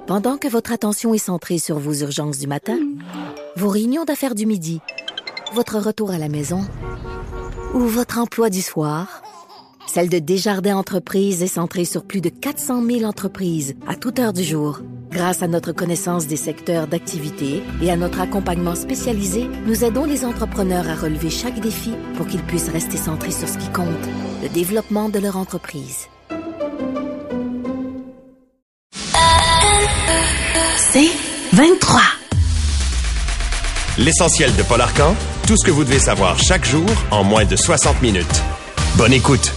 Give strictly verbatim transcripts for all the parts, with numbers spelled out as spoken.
Pendant que votre attention est centrée sur vos urgences du matin, vos réunions d'affaires du midi, votre retour à la maison ou votre emploi du soir, celle de Desjardins Entreprises est centrée sur plus de quatre cent mille entreprises à toute heure du jour. Grâce à notre connaissance des secteurs d'activité et à notre accompagnement spécialisé, nous aidons les entrepreneurs à relever chaque défi pour qu'ils puissent rester centrés sur ce qui compte, le développement de leur entreprise. C'est vingt-trois. L'essentiel de Paul Arcand, tout ce que vous devez savoir chaque jour en moins de soixante minutes. Bonne écoute.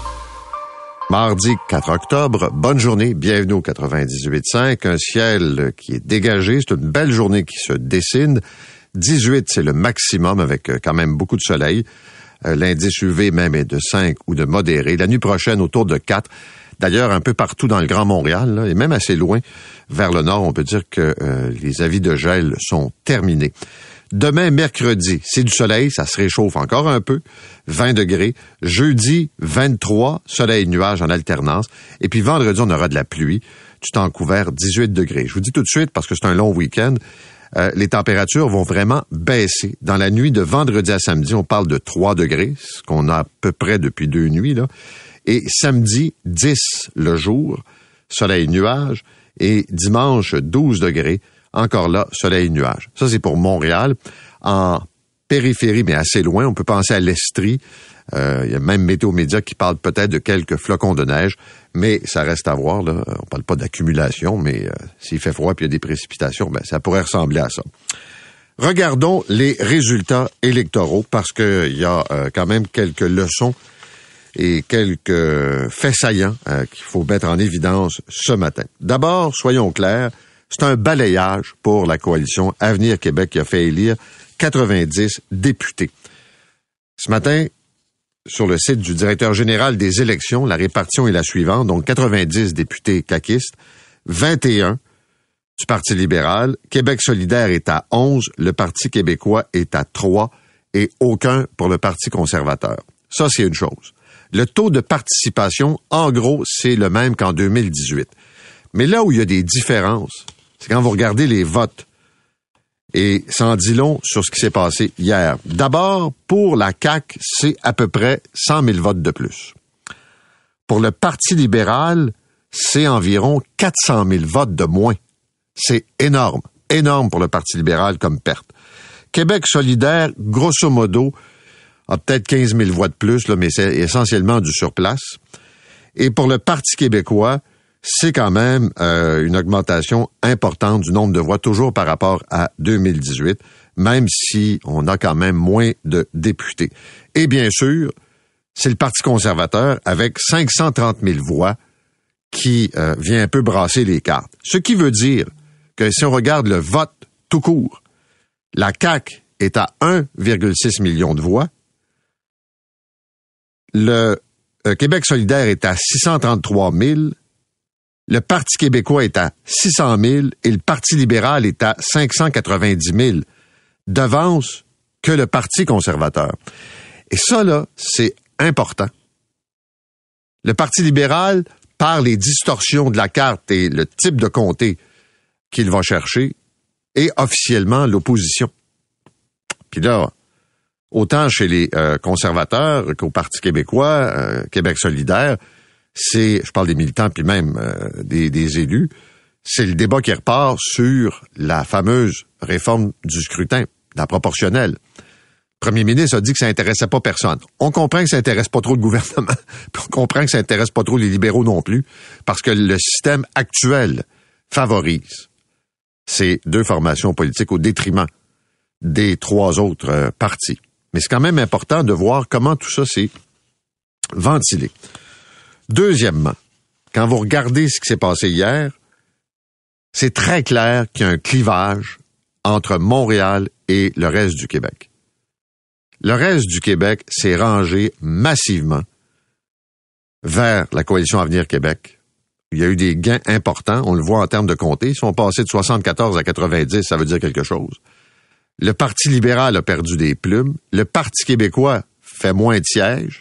Mardi quatre octobre, bonne journée, bienvenue au quatre-vingt-dix-huit virgule cinq, un ciel qui est dégagé, c'est une belle journée qui se dessine. dix-huit, c'est le maximum avec quand même beaucoup de soleil. Euh, l'indice U V même est de cinq ou de modéré. La nuit prochaine, autour de quatre. D'ailleurs, un peu partout dans le Grand Montréal, là, et même assez loin vers le nord, on peut dire que euh, les avis de gel sont terminés. Demain, mercredi, c'est du soleil, ça se réchauffe encore un peu, vingt degrés. Jeudi, vingt-trois, soleil et nuages en alternance. Et puis vendredi, on aura de la pluie. Du temps couvert, dix-huit degrés. Je vous dis tout de suite, parce que c'est un long week-end, euh, les températures vont vraiment baisser. Dans la nuit de vendredi à samedi, on parle de trois degrés, ce qu'on a à peu près depuis deux nuits, là. Et samedi, dix le jour, soleil et nuages. Et dimanche, douze degrés. Encore là, soleil et nuages. Ça, c'est pour Montréal. En périphérie, mais assez loin, on peut penser à l'Estrie. Euh, il y a même Météo Média qui parle peut-être de quelques flocons de neige, mais ça reste à voir, là. On parle pas d'accumulation, mais euh, s'il fait froid et il y a des précipitations, ben ça pourrait ressembler à ça. Regardons les résultats électoraux, parce qu'il y a euh, quand même quelques leçons et quelques faits saillants euh, qu'il faut mettre en évidence ce matin. D'abord, soyons clairs, c'est un balayage pour la coalition Avenir Québec qui a fait élire quatre-vingt-dix députés. Ce matin, sur le site du directeur général des élections, la répartition est la suivante. Donc, quatre-vingt-dix députés caquistes, vingt et un du Parti libéral. Québec solidaire est à onze, le Parti québécois est à trois et aucun pour le Parti conservateur. Ça, c'est une chose. Le taux de participation, en gros, c'est le même qu'en deux mille dix-huit. Mais là où il y a des différences, c'est quand vous regardez les votes. Et ça en dit long sur ce qui s'est passé hier. D'abord, pour la C A Q, c'est à peu près cent mille votes de plus. Pour le Parti libéral, c'est environ quatre cent mille votes de moins. C'est énorme, énorme pour le Parti libéral comme perte. Québec solidaire, grosso modo, a peut-être quinze mille voix de plus, là, mais c'est essentiellement du surplace. Et pour le Parti québécois, c'est quand même euh, une augmentation importante du nombre de voix, toujours par rapport à deux mille dix-huit, même si on a quand même moins de députés. Et bien sûr, c'est le Parti conservateur avec cinq cent trente mille voix qui euh, vient un peu brasser les cartes. Ce qui veut dire que si on regarde le vote tout court, la C A Q est à un virgule six million de voix, le euh, Québec solidaire est à six cent trente-trois mille, le Parti québécois est à six cent mille et le Parti libéral est à cinq cent quatre-vingt-dix mille, d'avance que le Parti conservateur. Et ça, là, c'est important. Le Parti libéral, par les distorsions de la carte et le type de comté qu'il va chercher, est officiellement l'opposition. Puis là, autant chez les euh, conservateurs qu'au Parti québécois, euh, Québec solidaire, c'est, je parle des militants puis même euh, des, des élus, c'est le débat qui repart sur la fameuse réforme du scrutin, la proportionnelle. Le premier ministre a dit que ça intéressait pas personne. On comprend que ça intéresse pas trop le gouvernement, puis on comprend que ça intéresse pas trop les libéraux non plus, parce que le système actuel favorise ces deux formations politiques au détriment des trois autres euh, partis. Mais c'est quand même important de voir comment tout ça s'est ventilé. Deuxièmement, quand vous regardez ce qui s'est passé hier, c'est très clair qu'il y a un clivage entre Montréal et le reste du Québec. Le reste du Québec s'est rangé massivement vers la coalition Avenir Québec. Il y a eu des gains importants, on le voit en termes de comté. Ils sont passés de soixante-quatorze à quatre-vingt-dix, ça veut dire quelque chose. Le Parti libéral a perdu des plumes. Le Parti québécois fait moins de sièges.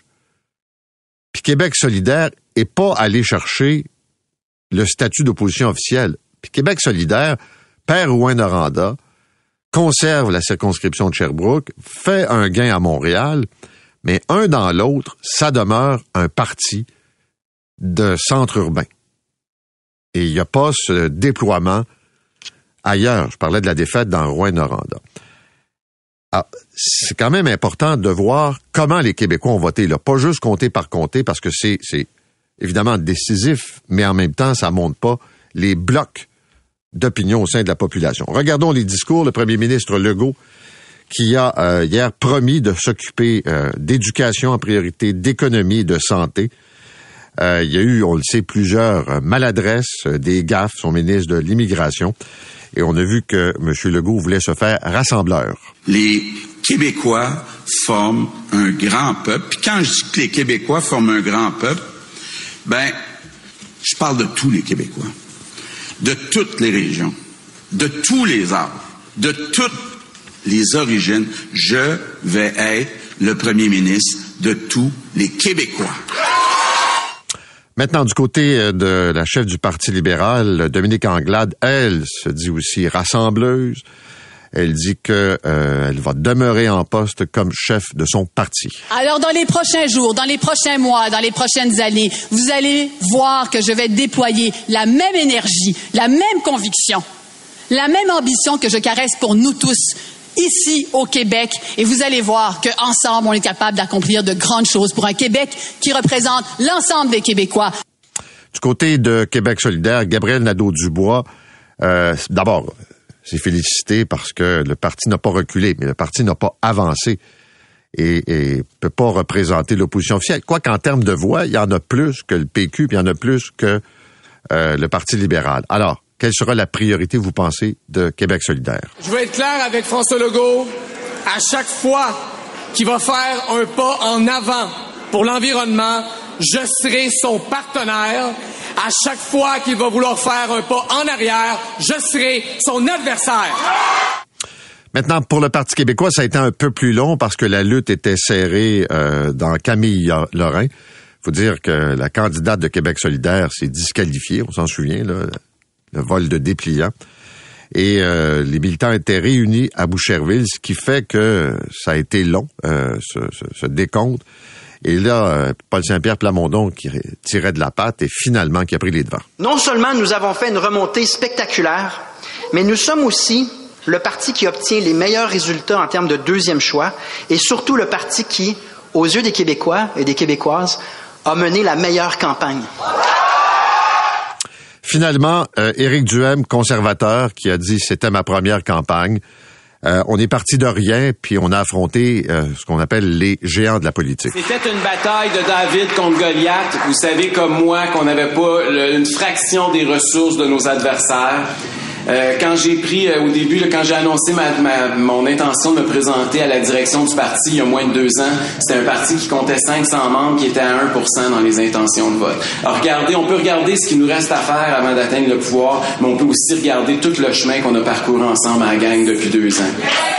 Puis Québec solidaire n'est pas allé chercher le statut d'opposition officielle. Puis Québec solidaire perd Rouyn-Noranda, conserve la circonscription de Sherbrooke, fait un gain à Montréal, mais un dans l'autre, ça demeure un parti de centre urbain. Et il n'y a pas ce déploiement ailleurs. Je parlais de la défaite dans Rouyn-Noranda. Alors, c'est quand même important de voir comment les Québécois ont voté, là. Pas juste comté par comté, parce que c'est, c'est évidemment décisif, mais en même temps, ça ne montre pas les blocs d'opinion au sein de la population. Regardons les discours. Le premier ministre Legault, qui a euh, hier promis de s'occuper euh, d'éducation en priorité, d'économie et de santé. Euh, il y a eu, on le sait, plusieurs maladresses, des gaffes, son ministre de l'Immigration. Et on a vu que M. Legault voulait se faire rassembleur. Les Québécois forment un grand peuple. Puis quand je dis que les Québécois forment un grand peuple, ben, je parle de tous les Québécois, de toutes les régions, de tous les âges, de toutes les origines. Je vais être le premier ministre de tous les Québécois. Maintenant, du côté de la chef du Parti libéral, Dominique Anglade, elle se dit aussi rassembleuse. Elle dit que euh, elle va demeurer en poste comme chef de son parti. Alors, dans les prochains jours, dans les prochains mois, dans les prochaines années, vous allez voir que je vais déployer la même énergie, la même conviction, la même ambition que je caresse pour nous tous ici au Québec, et vous allez voir qu'ensemble, on est capable d'accomplir de grandes choses pour un Québec qui représente l'ensemble des Québécois. Du côté de Québec solidaire, Gabriel Nadeau-Dubois, euh, d'abord, c'est félicité parce que le parti n'a pas reculé, mais le parti n'a pas avancé et ne peut pas représenter l'opposition officielle. Quoi qu'en termes de voix, il y en a plus que le P Q, puis il y en a plus que euh, le Parti libéral. Alors, quelle sera la priorité, vous pensez, de Québec solidaire? Je veux être clair avec François Legault. À chaque fois qu'il va faire un pas en avant pour l'environnement, je serai son partenaire. À chaque fois qu'il va vouloir faire un pas en arrière, je serai son adversaire. Maintenant, pour le Parti québécois, ça a été un peu plus long parce que la lutte était serrée euh, dans Camille Lorrain. Faut dire que la candidate de Québec solidaire s'est disqualifiée, on s'en souvient, là, le vol de dépliant. Et euh, les militants étaient réunis à Boucherville, ce qui fait que ça a été long, euh, ce, ce, ce décompte. Et là, euh, Paul Saint-Pierre Plamondon qui tirait de la patte et finalement qui a pris les devants. Non seulement nous avons fait une remontée spectaculaire, mais nous sommes aussi le parti qui obtient les meilleurs résultats en termes de deuxième choix et surtout le parti qui, aux yeux des Québécois et des Québécoises, a mené la meilleure campagne. Finalement, euh, Éric Duhaime, conservateur, qui a dit « c'était ma première campagne ». Euh, on est parti de rien, puis on a affronté euh, ce qu'on appelle les géants de la politique. C'était une bataille de David contre Goliath. Vous savez comme moi qu'on n'avait pas le, une fraction des ressources de nos adversaires. Euh, quand j'ai pris, euh, au début, là, quand j'ai annoncé ma, ma, mon intention de me présenter à la direction du parti il y a moins de deux ans, c'était un parti qui comptait cinq cents membres, qui était à un pour cent dans les intentions de vote. Alors regardez, on peut regarder ce qu'il nous reste à faire avant d'atteindre le pouvoir, mais on peut aussi regarder tout le chemin qu'on a parcouru ensemble à la gang depuis deux ans.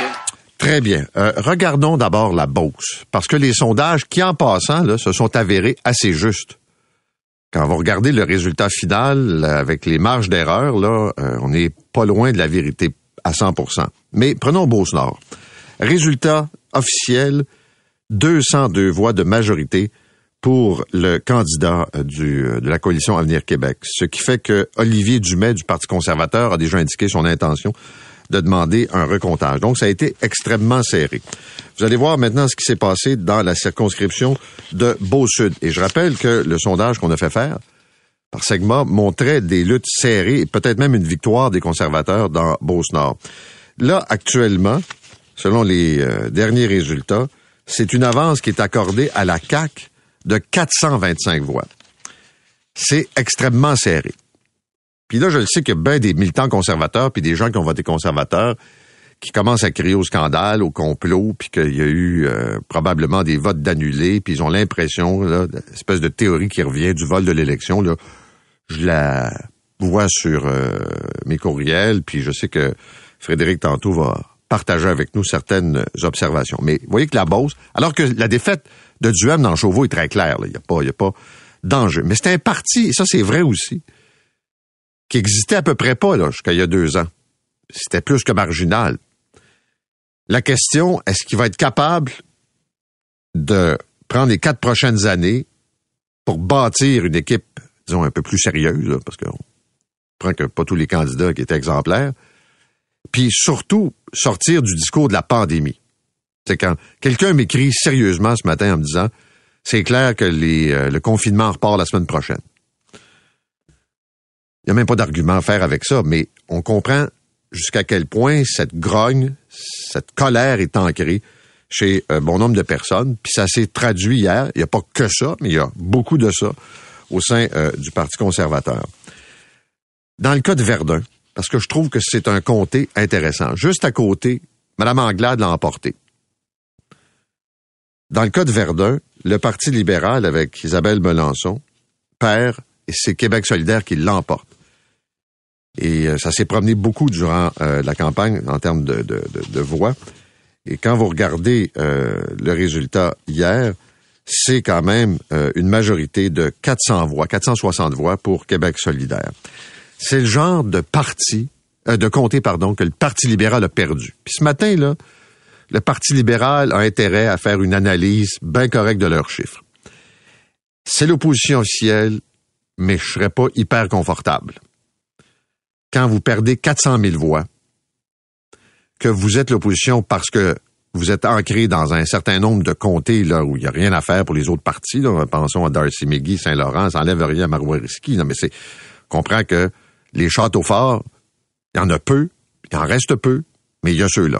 Très bien. Euh, regardons d'abord la Beauce, parce que les sondages, qui en passant, là, se sont avérés assez justes. Quand vous regardez le résultat final, là, avec les marges d'erreur, là, euh, on n'est pas loin de la vérité à cent pour cent. Mais prenons Beauce-Nord. Résultat officiel, deux cent deux voix de majorité pour le candidat du, de la coalition Avenir Québec. Ce qui fait que Olivier Dumais du Parti conservateur a déjà indiqué son intention de demander un recomptage. Donc, ça a été extrêmement serré. Vous allez voir maintenant ce qui s'est passé dans la circonscription de Beauce-Sud. Et je rappelle que le sondage qu'on a fait faire par Segma montrait des luttes serrées et peut-être même une victoire des conservateurs dans Beauce-Nord. Là, actuellement, selon les euh, derniers résultats, c'est une avance qui est accordée à la C A Q de quatre cent vingt-cinq voix. C'est extrêmement serré. Puis là, je le sais qu'il y a bien des militants conservateurs puis des gens qui ont voté conservateurs qui commencent à crier au scandale, au complot, puis qu'il y a eu euh, probablement des votes d'annulés, puis ils ont l'impression, là, espèce de théorie qui revient du vol de l'élection, là, je la vois sur euh, mes courriels, puis je sais que Frédéric tantôt va partager avec nous certaines observations. Mais vous voyez que la Beauce, alors que la défaite de Duhaime dans Chauveau est très claire, il n'y a pas, il y a pas d'enjeu. Mais c'est un parti, et ça c'est vrai aussi, qui existait à peu près pas là, jusqu'à il y a deux ans. C'était plus que marginal. La question, est-ce qu'il va être capable de prendre les quatre prochaines années pour bâtir une équipe, disons, un peu plus sérieuse, là, parce qu'on prend que pas tous les candidats qui étaient exemplaires, puis surtout sortir du discours de la pandémie. C'est quand quelqu'un m'écrit sérieusement ce matin en me disant « C'est clair que les, euh, le confinement repart la semaine prochaine ». Il n'y a même pas d'argument à faire avec ça, mais on comprend jusqu'à quel point cette grogne, cette colère est ancrée chez un bon nombre de personnes, puis ça s'est traduit hier, il n'y a pas que ça, mais il y a beaucoup de ça au sein euh, du Parti conservateur. Dans le cas de Verdun, parce que je trouve que c'est un comté intéressant, juste à côté, Mme Anglade l'a emporté. Dans le cas de Verdun, le Parti libéral avec Isabelle Melançon perd et c'est Québec solidaire qui l'emporte. Et euh, ça s'est promené beaucoup durant euh, la campagne en termes de, de, de, de voix. Et quand vous regardez euh, le résultat hier, c'est quand même euh, une majorité de quatre cents voix, quatre cent soixante voix pour Québec solidaire. C'est le genre de parti, euh, de comté, pardon, que le Parti libéral a perdu. Puis ce matin, là, le Parti libéral a intérêt à faire une analyse bien correcte de leurs chiffres. C'est l'opposition officielle, mais je serais pas hyper confortable. Quand vous perdez quatre cent mille voix, que vous êtes l'opposition parce que vous êtes ancré dans un certain nombre de comtés là où il n'y a rien à faire pour les autres partis. Là. Pensons à Darcy-McGee, Saint-Laurent, ça n'enlève rien à Marois-Risky. Non, mais c'est, on comprend que les châteaux forts, il y en a peu, il en reste peu, mais il y a ceux-là.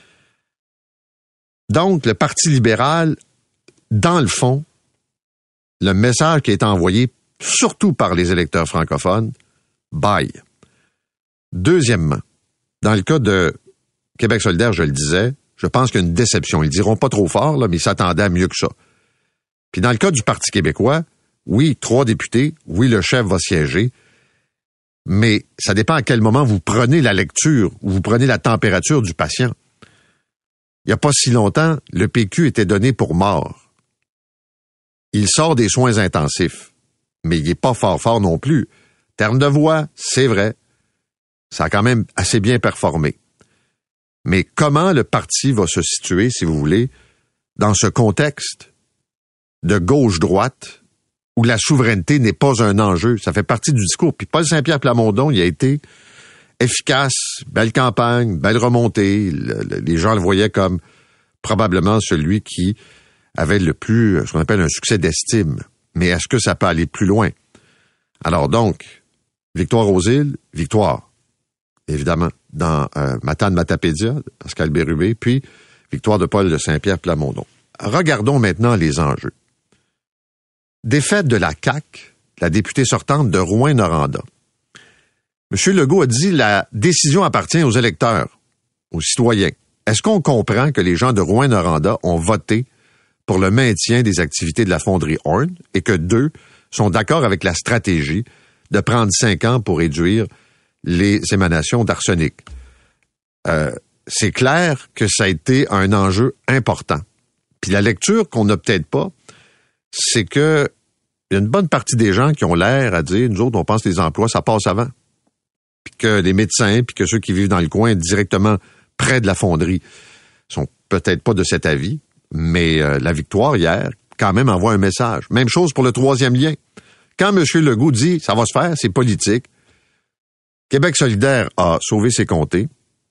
Donc, le Parti libéral, dans le fond, le message qui est envoyé, surtout par les électeurs francophones, bye. Deuxièmement, dans le cas de Québec solidaire, je le disais, je pense qu'il y a une déception. Ils ne diront pas trop fort, là, mais ils s'attendaient à mieux que ça. Puis dans le cas du Parti québécois, oui, trois députés, oui, le chef va siéger, mais ça dépend à quel moment vous prenez la lecture ou vous prenez la température du patient. Il n'y a pas si longtemps, le P Q était donné pour mort. Il sort des soins intensifs, mais il n'est pas fort fort non plus. Terme de voix, c'est vrai. Ça a quand même assez bien performé. Mais comment le parti va se situer, si vous voulez, dans ce contexte de gauche-droite où la souveraineté n'est pas un enjeu? Ça fait partie du discours. Puis Paul Saint-Pierre Plamondon, il a été efficace, belle campagne, belle remontée. Le, le, les gens le voyaient comme probablement celui qui avait le plus, ce qu'on appelle un succès d'estime. Mais est-ce que ça peut aller plus loin? Alors donc, victoire aux îles, victoire. Évidemment, dans euh, Matane Matapédia, Pascal Bérubé, puis victoire de Paul de Saint-Pierre Plamondon. Regardons maintenant les enjeux. Défaite de la C A Q, la députée sortante de Rouyn-Noranda. M. Legault a dit la décision appartient aux électeurs, aux citoyens. Est-ce qu'on comprend que les gens de Rouyn-Noranda ont voté pour le maintien des activités de la fonderie Horn et que deux sont d'accord avec la stratégie de prendre cinq ans pour réduire les émanations d'arsenic? Euh, c'est clair que ça a été un enjeu important. Puis la lecture qu'on n'a peut-être pas, c'est que il y a une bonne partie des gens qui ont l'air à dire, nous autres, on pense que les emplois, ça passe avant. Puis que les médecins, puis que ceux qui vivent dans le coin directement près de la fonderie sont peut-être pas de cet avis, mais euh, la victoire hier, quand même, envoie un message. Même chose pour le troisième lien. Quand M. Legault dit, ça va se faire, c'est politique, Québec solidaire a sauvé ses comtés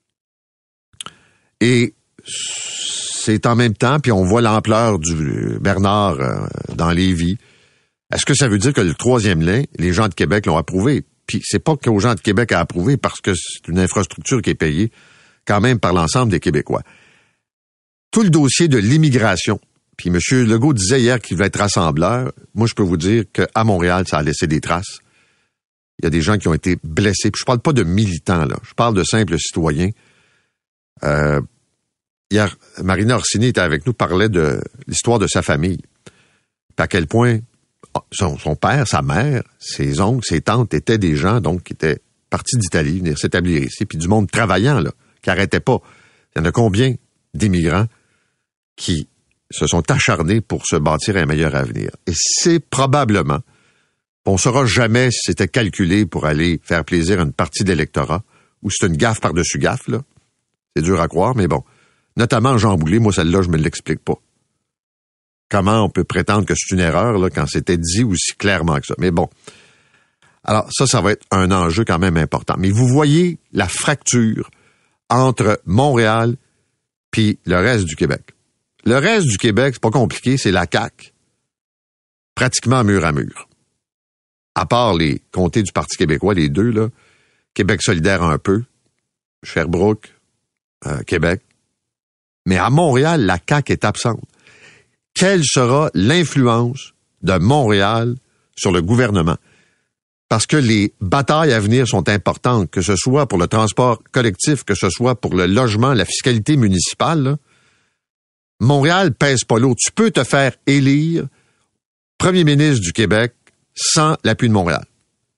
et c'est en même temps, puis on voit l'ampleur du Bernard euh, dans Lévis. Est-ce que ça veut dire que le troisième lien, les gens de Québec l'ont approuvé? Puis c'est pas qu'aux gens de Québec à approuver parce que c'est une infrastructure qui est payée quand même par l'ensemble des Québécois. Tout le dossier de l'immigration, puis M. Legault disait hier qu'il va être rassembleur. Moi, je peux vous dire qu'à Montréal, ça a laissé des traces. Il y a des gens qui ont été blessés. Puis je parle pas de militants, là. Je parle de simples citoyens. Euh, hier, Marina Orsini était avec nous, parlait de l'histoire de sa famille. Puis à quel point son, son père, sa mère, ses oncles, ses tantes étaient des gens, donc, qui étaient partis d'Italie, venir s'établir ici, puis du monde travaillant, là, qui arrêtait pas. Il y en a combien d'immigrants qui se sont acharnés pour se bâtir un meilleur avenir? Et c'est probablement On ne saura jamais si c'était calculé pour aller faire plaisir à une partie de l'électorat ou si c'est une gaffe par-dessus gaffe, là. C'est dur à croire, mais bon. Notamment Jean Boulet, moi, celle-là, je me l'explique pas. Comment on peut prétendre que c'est une erreur, là, quand c'était dit aussi clairement que ça. Mais bon. Alors, ça, ça va être un enjeu quand même important. Mais vous voyez la fracture entre Montréal puis le reste du Québec. Le reste du Québec, c'est pas compliqué, c'est la C A Q. Pratiquement mur à mur. À part les comtés du Parti québécois, les deux, là, Québec solidaire un peu, Sherbrooke, euh, Québec. Mais à Montréal, la C A Q est absente. Quelle sera l'influence de Montréal sur le gouvernement? Parce que les batailles à venir sont importantes, que ce soit pour le transport collectif, que ce soit pour le logement, la fiscalité municipale, là. Montréal pèse pas l'eau. Tu peux te faire élire premier ministre du Québec sans l'appui de Montréal.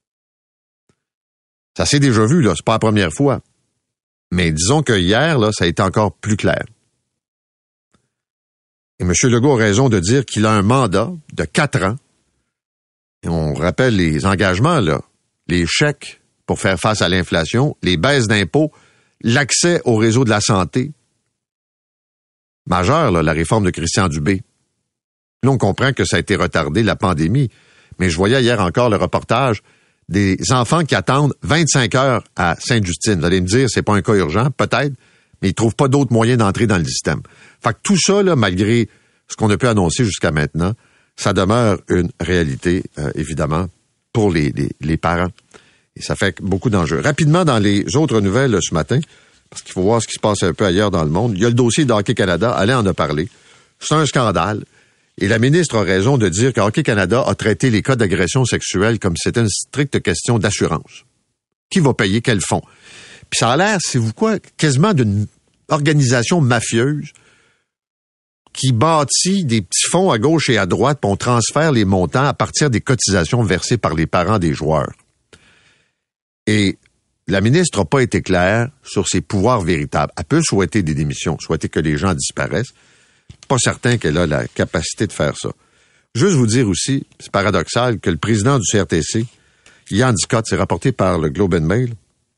Ça s'est déjà vu, là. C'est pas la première fois. Mais disons que hier, là, ça a été encore plus clair. Et M. Legault a raison de dire qu'il a un mandat de quatre ans. Et on rappelle les engagements, là. Les chèques pour faire face à l'inflation, les baisses d'impôts, l'accès au réseau de la santé. Majeur, là, la réforme de Christian Dubé. Là, on comprend que ça a été retardé, la pandémie. Mais je voyais hier encore le reportage des enfants qui attendent vingt-cinq heures à Sainte-Justine. Vous allez me dire, c'est pas un cas urgent, peut-être, mais ils trouvent pas d'autres moyens d'entrer dans le système. Fait que tout ça, là, malgré ce qu'on a pu annoncer jusqu'à maintenant, ça demeure une réalité, euh, évidemment, pour les, les, les parents. Et ça fait beaucoup d'enjeux. Rapidement, dans les autres nouvelles là, ce matin, parce qu'il faut voir ce qui se passe un peu ailleurs dans le monde, il y a le dossier d'Hockey Canada, Alain en a parlé. C'est un scandale. Et la ministre a raison de dire que Hockey Canada a traité les cas d'agression sexuelle comme si c'était une stricte question d'assurance. Qui va payer quel fonds? Puis ça a l'air, c'est vous quoi, quasiment d'une organisation mafieuse qui bâtit des petits fonds à gauche et à droite, puis on transfère les montants à partir des cotisations versées par les parents des joueurs. Et la ministre n'a pas été claire sur ses pouvoirs véritables. Elle peut souhaiter des démissions, souhaiter que les gens disparaissent. Pas certain qu'elle a la capacité de faire ça. Juste vous dire aussi, c'est paradoxal, que le président du C R T C, Yann Scott, c'est rapporté par le Globe and Mail,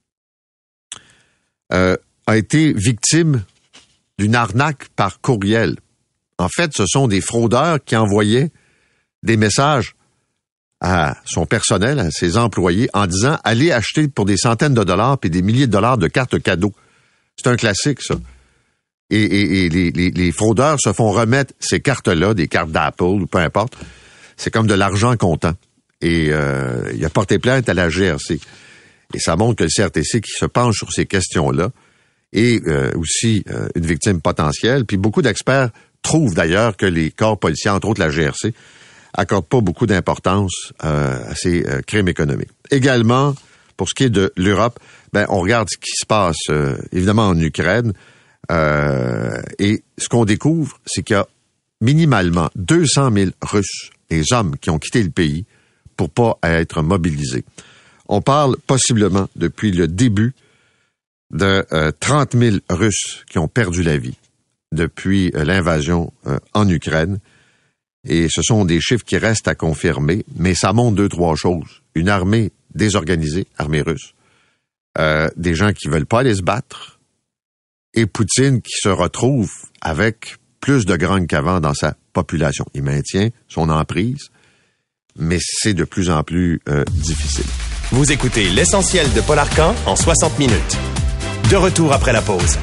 euh, a été victime d'une arnaque par courriel. En fait, ce sont des fraudeurs qui envoyaient des messages à son personnel, à ses employés, en disant « Allez acheter pour des centaines de dollars puis des milliers de dollars de cartes cadeaux. » C'est un classique, ça. Et, et, et les, les, les fraudeurs se font remettre ces cartes-là, des cartes d'Apple ou peu importe. C'est comme de l'argent comptant. Et euh, il a porté plainte à la G R C. Et ça montre que le C R T C qui se penche sur ces questions-là est euh, aussi euh, une victime potentielle. Puis beaucoup d'experts trouvent d'ailleurs que les corps policiers, entre autres la G R C, accordent pas beaucoup d'importance euh, à ces euh, crimes économiques. Également, pour ce qui est de l'Europe, ben on regarde ce qui se passe euh, évidemment en Ukraine. Euh, et ce qu'on découvre, c'est qu'il y a minimalement deux cent mille Russes, des hommes qui ont quitté le pays pour pas être mobilisés. On parle possiblement depuis le début de euh, trente mille Russes qui ont perdu la vie depuis euh, l'invasion euh, en Ukraine. Et ce sont des chiffres qui restent à confirmer, mais ça montre deux, trois choses. Une armée désorganisée, armée russe, euh, des gens qui veulent pas aller se battre, et Poutine qui se retrouve avec plus de grogne qu'avant dans sa population. Il maintient son emprise, mais c'est de plus en plus euh, difficile. Vous écoutez l'essentiel de Paul Arcand en soixante minutes. De retour après la pause.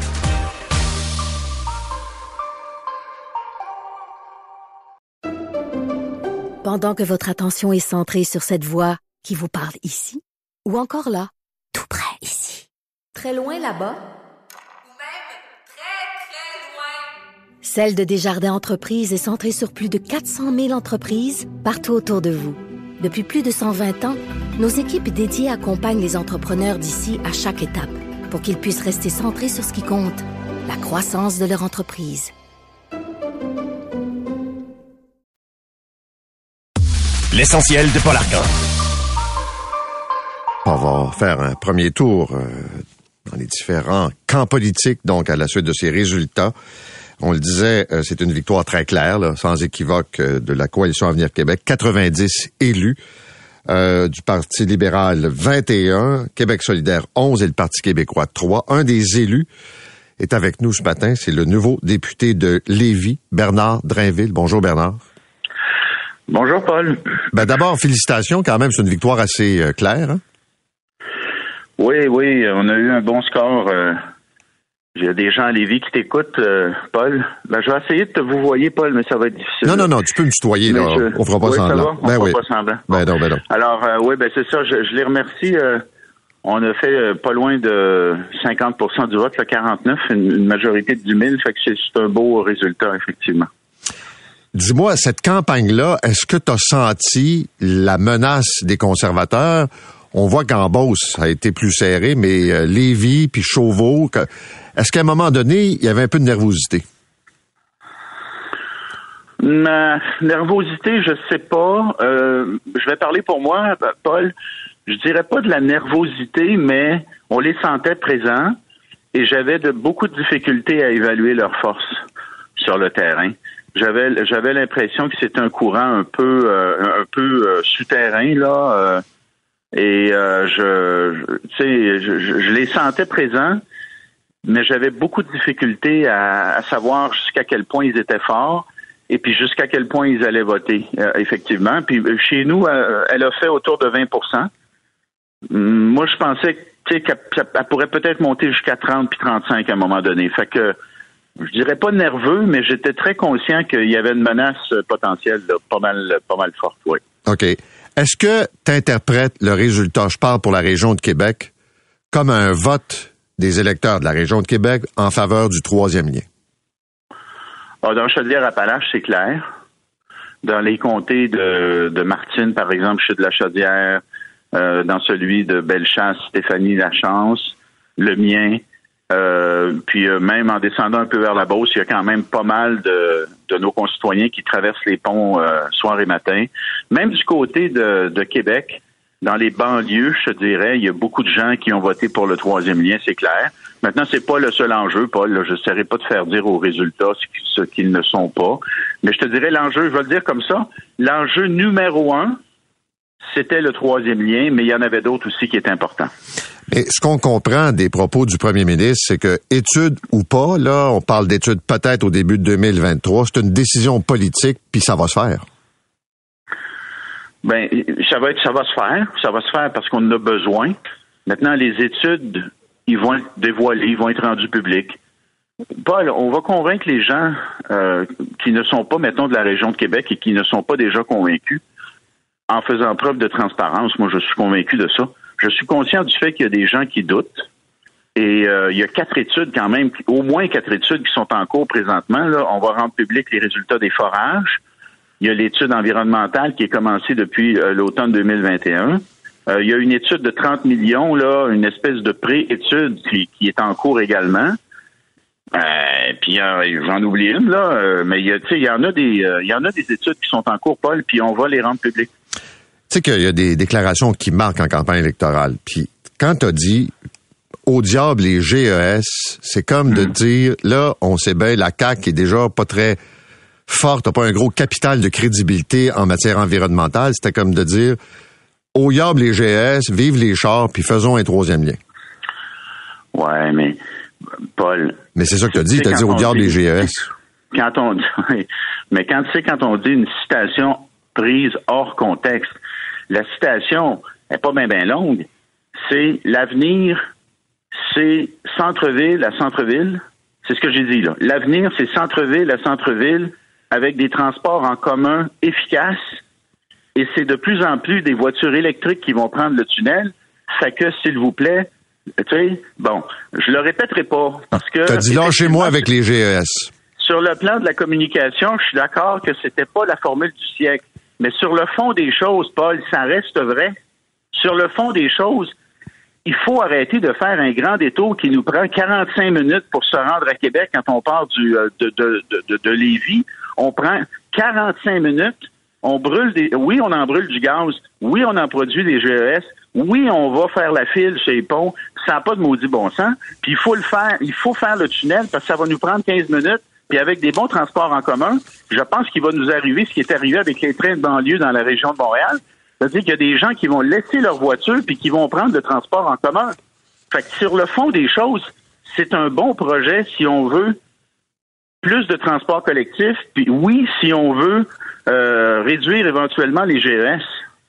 Pendant que votre attention est centrée sur cette voix qui vous parle ici, ou encore là, tout près ici, très loin là-bas, Celle de Desjardins Entreprises est centrée sur plus de quatre cent mille entreprises partout autour de vous. Depuis plus de cent vingt ans, nos équipes dédiées accompagnent les entrepreneurs d'ici à chaque étape pour qu'ils puissent rester centrés sur ce qui compte, la croissance de leur entreprise. L'essentiel de Paul Arcand. On va faire un premier tour euh, dans les différents camps politiques, donc à la suite de ces résultats. On le disait, euh, c'est une victoire très claire, là, sans équivoque, euh, de la Coalition Avenir Québec. quatre-vingt-dix élus. Euh, du Parti libéral, vingt et un, Québec solidaire, onze et le Parti québécois, trois. Un des élus est avec nous ce matin, c'est le nouveau député de Lévis, Bernard Drainville. Bonjour Bernard. Bonjour Paul. Ben d'abord, félicitations quand même, c'est une victoire assez euh, claire. Hein? Oui, oui, on a eu un bon score. Euh, il y a des gens à Lévis qui t'écoutent, euh, Paul. Ben, je vais essayer de te vous voyer, Paul, mais ça va être difficile. Non, non, non, tu peux me tutoyer, là. Je... On fera pas oui, semblant. Ça va? On ben fera oui. pas semblant. Ben non, ben non. Alors, euh, oui, ben c'est ça, je, je les remercie. Euh, on a fait euh, pas loin de cinquante pour cent du vote, là, quarante-neuf, une, une majorité de dix mille, fait que c'est, c'est un beau résultat, effectivement. Dis-moi, cette campagne-là, est-ce que tu as senti la menace des conservateurs? On voit qu'en Beauce, ça a été plus serré, mais euh, Lévis puis Chauveau, que... est-ce qu'à un moment donné, il y avait un peu de nervosité? Ma nervosité, je sais pas. Euh, je vais parler pour moi, Paul. Je dirais pas de la nervosité, mais on les sentait présents et j'avais de beaucoup de difficultés à évaluer leurs forces sur le terrain. J'avais j'avais l'impression que c'était un courant un peu euh, un peu euh, souterrain là. Euh, Et euh, je, tu sais, je, je, je les sentais présents, mais j'avais beaucoup de difficultés à, à savoir jusqu'à quel point ils étaient forts et puis jusqu'à quel point ils allaient voter, euh, effectivement. Puis chez nous, euh, elle a fait autour de vingt pour cent. Moi, je pensais tu sais, qu'elle, qu'elle pourrait peut-être monter jusqu'à trente puis trente-cinq à un moment donné. Fait que je dirais pas nerveux, mais j'étais très conscient qu'il y avait une menace potentielle là, pas mal, pas mal forte, oui. OK. Est-ce que tu interprètes le résultat, je parle pour la région de Québec, comme un vote des électeurs de la région de Québec en faveur du troisième lien? Ah, dans Chaudière-Appalaches, c'est clair. Dans les comtés de, de Martine, par exemple, je suis de la Chaudière, euh, dans celui de Bellechasse, Stéphanie Lachance, le mien, euh, puis euh, même en descendant un peu vers la Beauce, il y a quand même pas mal de, de nos concitoyens qui traversent les ponts euh, soir et matin. Même du côté de, de Québec, dans les banlieues, je te dirais, il y a beaucoup de gens qui ont voté pour le troisième lien, c'est clair. Maintenant, c'est pas le seul enjeu, Paul. Là, je ne saurais pas te faire dire aux résultats ce qu'ils ne sont pas. Mais je te dirais l'enjeu, je vais le dire comme ça, l'enjeu numéro un, c'était le troisième lien, mais il y en avait d'autres aussi qui étaient importants. Mais ce qu'on comprend des propos du premier ministre, c'est que, études ou pas, là, on parle d'études peut-être au début de deux mille vingt-trois, c'est une décision politique, puis ça va se faire. Ben, ça va être, ça va se faire. Ça va se faire parce qu'on en a besoin. Maintenant, les études, ils vont être dévoilées, ils vont être rendus publics. Paul, on va convaincre les gens euh, qui ne sont pas, mettons, de la région de Québec et qui ne sont pas déjà convaincus en faisant preuve de transparence. Moi, je suis convaincu de ça. Je suis conscient du fait qu'il y a des gens qui doutent. Et euh, il y a quatre études quand même, au moins quatre études qui sont en cours présentement. Là, on va rendre public les résultats des forages. Il y a l'étude environnementale qui est commencée depuis euh, l'automne deux mille vingt et un. Euh, il y a une étude de trente millions, là, une espèce de pré-étude qui, qui est en cours également. Euh, puis euh, j'en oublie une, là, euh, mais il y a, tu sais, il y en a des euh, il y en a des études qui sont en cours, Paul, puis on va les rendre publiques. Tu sais qu'il y a des déclarations qui marquent en campagne électorale. Puis quand tu as dit au diable les G E S, c'est comme mmh. de dire là, on sait bien, la C A Q est déjà pas très forte, t'as pas un gros capital de crédibilité en matière environnementale. C'était comme de dire au diable les G E S, vive les chars, puis faisons un troisième lien. Ouais, mais Paul. Mais c'est ça que tu as dit, tu as dit au diable les G E S. Quand on mais quand tu sais, quand on dit une citation prise hors contexte, la citation n'est pas bien bien longue, c'est l'avenir, c'est centre-ville à centre-ville. C'est ce que j'ai dit là. L'avenir, c'est centre-ville à centre-ville avec des transports en commun efficaces. Et c'est de plus en plus des voitures électriques qui vont prendre le tunnel. Fait que, s'il vous plaît, tu sais, bon, je le répéterai pas parce que. T'as dit lâchez-moi avec les G E S. Sur le plan de la communication, je suis d'accord que c'était pas la formule du siècle. Mais sur le fond des choses, Paul, ça reste vrai. Sur le fond des choses, il faut arrêter de faire un grand détour qui nous prend quarante-cinq minutes pour se rendre à Québec quand on part du, de, de, de, de, de Lévis. On prend quarante-cinq minutes, on brûle des... Oui, on en brûle du gaz. Oui, on en produit des G E S. Oui, on va faire la file chez les ponts. Ça n'a pas de maudit bon sens. Puis il faut le faire. Il faut faire le tunnel parce que ça va nous prendre quinze minutes. Puis avec des bons transports en commun, je pense qu'il va nous arriver ce qui est arrivé avec les trains de banlieue dans la région de Montréal. C'est-à-dire qu'il y a des gens qui vont laisser leur voiture puis qui vont prendre le transport en commun. Fait que sur le fond des choses, c'est un bon projet si on veut plus de transport collectif, puis oui, si on veut euh, réduire éventuellement les G E S.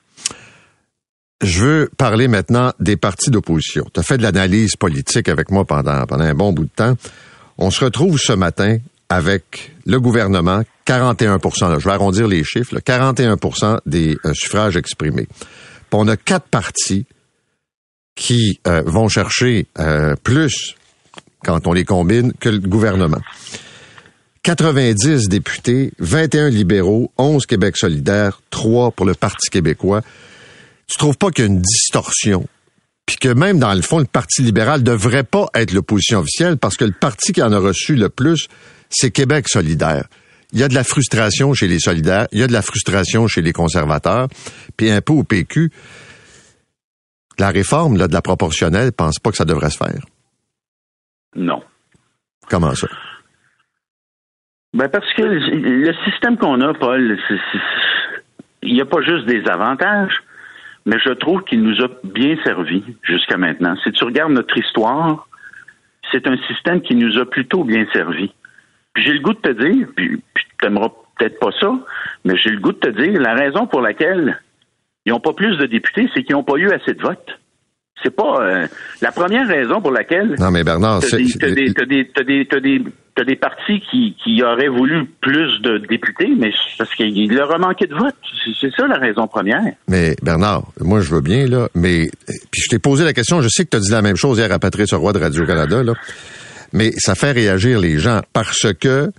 Je veux parler maintenant des partis d'opposition. Tu as fait de l'analyse politique avec moi pendant, pendant un bon bout de temps. On se retrouve ce matin avec le gouvernement, quarante et un pour cent, là, je vais arrondir les chiffres, là, quarante et un pour cent des euh, suffrages exprimés. Puis on a quatre partis qui euh, vont chercher euh, plus, quand on les combine, que le gouvernement. quatre-vingt-dix députés, vingt et un libéraux, onze Québec solidaire, trois pour le Parti québécois. Tu trouves pas qu'il y a une distorsion? Puis que même dans le fond, le Parti libéral devrait pas être l'opposition officielle parce que le parti qui en a reçu le plus, c'est Québec solidaire. Il y a de la frustration chez les solidaires, il y a de la frustration chez les conservateurs, puis un peu au P Q. La réforme là, de la proportionnelle, pense pas que ça devrait se faire. Non. Comment ça? Ben parce que le système qu'on a, Paul, c'est, c'est, il n'y a pas juste des avantages, mais je trouve qu'il nous a bien servi jusqu'à maintenant. Si tu regardes notre histoire, c'est un système qui nous a plutôt bien servi. Puis j'ai le goût de te dire, puis, puis tu n'aimeras peut-être pas ça, mais j'ai le goût de te dire, la raison pour laquelle ils n'ont pas plus de députés, c'est qu'ils n'ont pas eu assez de votes. C'est pas euh, la première raison pour laquelle. Non, mais Bernard, t'as c'est. des, t'as des, t'as des, t'as des, t'as des, t'as des partis qui, qui auraient voulu plus de députés, mais parce qu'il leur a manqué de votes. C'est, c'est ça la raison première. Mais Bernard, moi je veux bien, là, mais. Puis je t'ai posé la question, je sais que tu as dit la même chose hier à Patrice Roy de Radio-Canada, là. Mais ça fait réagir les gens parce que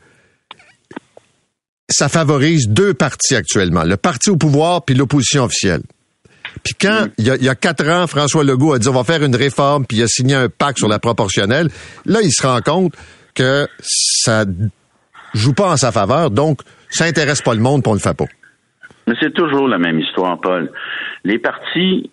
ça favorise deux partis actuellement, le parti au pouvoir puis l'opposition officielle. Puis quand, il y, a, il y a quatre ans, François Legault a dit on va faire une réforme, puis il a signé un pacte sur la proportionnelle, là, il se rend compte que ça joue pas en sa faveur, donc ça intéresse pas le monde, puis on le fait pas. Mais c'est toujours la même histoire, Paul. Les partis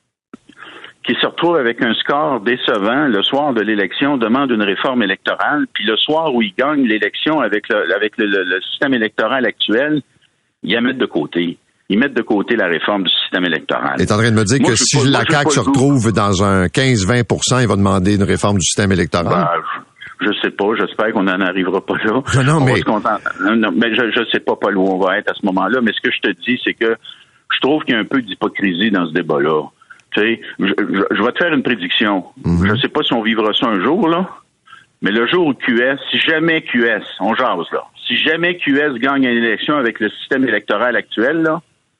qui se retrouvent avec un score décevant le soir de l'élection demandent une réforme électorale, puis le soir où ils gagnent l'élection avec le, avec le, le, le système électoral actuel, ils la mettent de côté. Ils mettent de côté la réforme du système électoral. Tu es en train de me dire moi, que si pas, la C A Q se retrouve dans un quinze à vingt pour cent, il va demander une réforme du système électoral? Ben, je, je sais pas. J'espère qu'on n'en arrivera pas là. Non, non, mais... Non, non, mais je, je sais pas, Paul, où on va être à ce moment-là. Mais ce que je te dis, c'est que je trouve qu'il y a un peu d'hypocrisie dans ce débat-là. Tu sais, je, je, je vais te faire une prédiction. Mm-hmm. Je sais pas si on vivra ça un jour, là. Mais le jour où Q S, si jamais Q S, on jase, là. Si jamais Q S gagne une élection avec le système électoral actuel, là,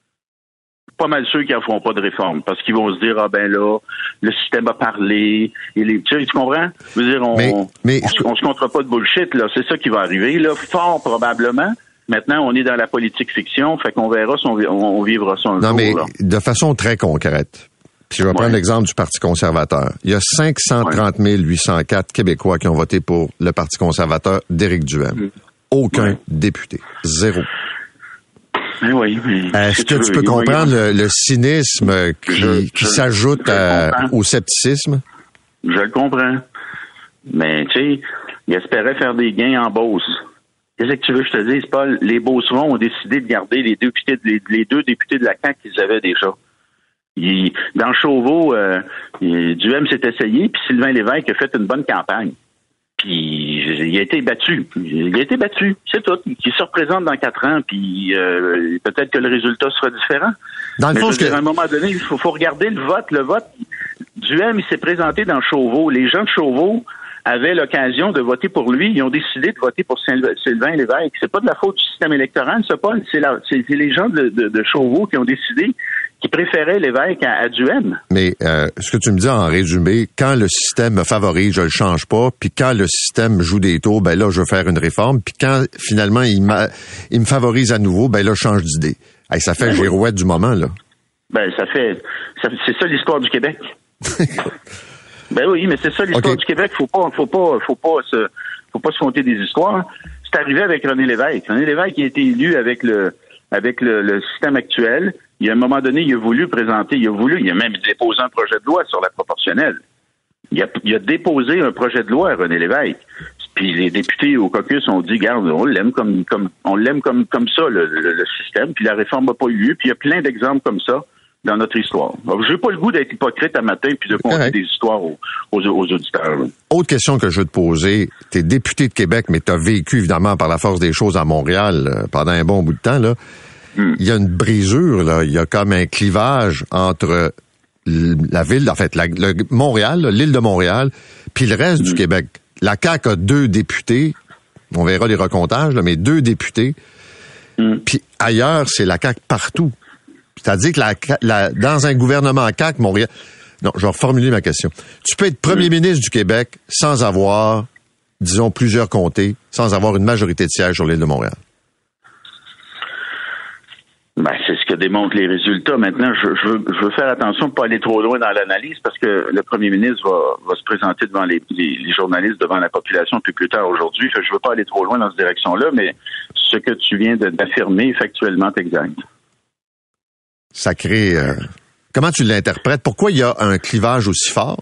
pas mal sûr qu'ils n'en feront pas de réforme parce qu'ils vont se dire ah ben là le système a parlé et les tu, tu comprends je veux dire on mais, mais, on, on se comptera pas de bullshit là c'est ça qui va arriver là fort probablement. Maintenant on est dans la politique fiction fait qu'on verra si on, on, on vivra ça un non, jour. Non mais là. de façon très concrète. Puis je vais ouais. prendre l'exemple du Parti conservateur. Il y a cinq cent trente mille huit cent quatre Québécois qui ont voté pour le Parti conservateur d'Éric Duhaime. Mmh. Aucun ouais. député, zéro. Mais oui, mais Est-ce que, que tu, tu peux comprendre le, le cynisme qui, je, qui je, s'ajoute je à, au scepticisme? Je le comprends. Mais, tu sais, ils espéraient faire des gains en Beauce. Qu'est-ce que tu veux que je te dise, Paul? Les Beaucerons ont décidé de garder les deux députés, les, les deux députés de la C A Q qu'ils avaient déjà. Il, dans Chauveau, euh, Duhaime s'est essayé, puis Sylvain Lévesque a fait une bonne campagne. Puis il a été battu. Il a été battu, c'est tout. Il se représente dans quatre ans, puis euh, peut-être que le résultat sera différent. Dans le Mais fond, je veux que... dire, à un moment donné, il faut, faut regarder le vote. Le vote, Duhaime, il s'est présenté dans Chauveau. Les gens de Chauveau avaient l'occasion de voter pour lui. Ils ont décidé de voter pour Sylvain Lévesque. C'est pas de la faute du système électoral, ça, Paul. C'est, la, c'est, c'est les gens de, de, de Chauveau qui ont décidé qui préféraient Lévesque à, à Duhaime. Mais euh, ce que tu me dis en résumé, quand le système me favorise, je le change pas, puis quand le système joue des tours, ben là, je veux faire une réforme, puis quand finalement il, m'a, il me favorise à nouveau, ben là, je change d'idée. Hey, ça fait ben girouette oui. du moment, là. Ben, ça fait... Ça, c'est ça l'histoire du Québec. Ben oui, mais c'est ça l'histoire okay. du Québec. Faut pas, faut pas, faut pas se, faut pas se compter des histoires. C'est arrivé avec René Lévesque. René Lévesque a été élu avec le, avec le, le système actuel. Il y a un moment donné, il a voulu présenter, il a voulu, il a même déposé un projet de loi sur la proportionnelle. Il a, il a déposé un projet de loi, René Lévesque. Puis les députés au caucus ont dit, garde, on l'aime comme, comme, on l'aime comme, comme ça, le, le, le système. Puis la réforme n'a pas eu lieu. Puis il y a plein d'exemples comme ça. dans notre histoire. Je n'ai pas le goût d'être hypocrite à matin puis de conter des histoires aux, aux, aux auditeurs. Là. Autre question que je veux te poser. Tu es député de Québec, mais tu as vécu, évidemment, par la force des choses à Montréal euh, pendant un bon bout de temps. Là. Mm. Il y a une brisure, là. Il y a comme un clivage entre la ville, en fait, la, le, Montréal, là, l'île de Montréal, puis le reste mm. du Québec. La C A Q a deux députés. On verra les recomptages, là, mais deux députés. Mm. Puis ailleurs, c'est la C A Q partout. C'est-à-dire que la, la, dans un gouvernement C A Q, Montréal... Non, je vais reformuler ma question. Tu peux être premier mm. ministre du Québec sans avoir, disons, plusieurs comtés, sans avoir une majorité de sièges sur l'île de Montréal. Ben, c'est ce que démontrent les résultats. Maintenant, je, je, veux, je veux faire attention de ne pas aller trop loin dans l'analyse parce que le premier ministre va, va se présenter devant les, les, les journalistes, devant la population plus plus tard aujourd'hui. Je ne veux pas aller trop loin dans cette direction-là, mais ce que tu viens de, d'affirmer, factuellement, est exact. Ça crée... Euh, comment tu l'interprètes? Pourquoi il y a un clivage aussi fort?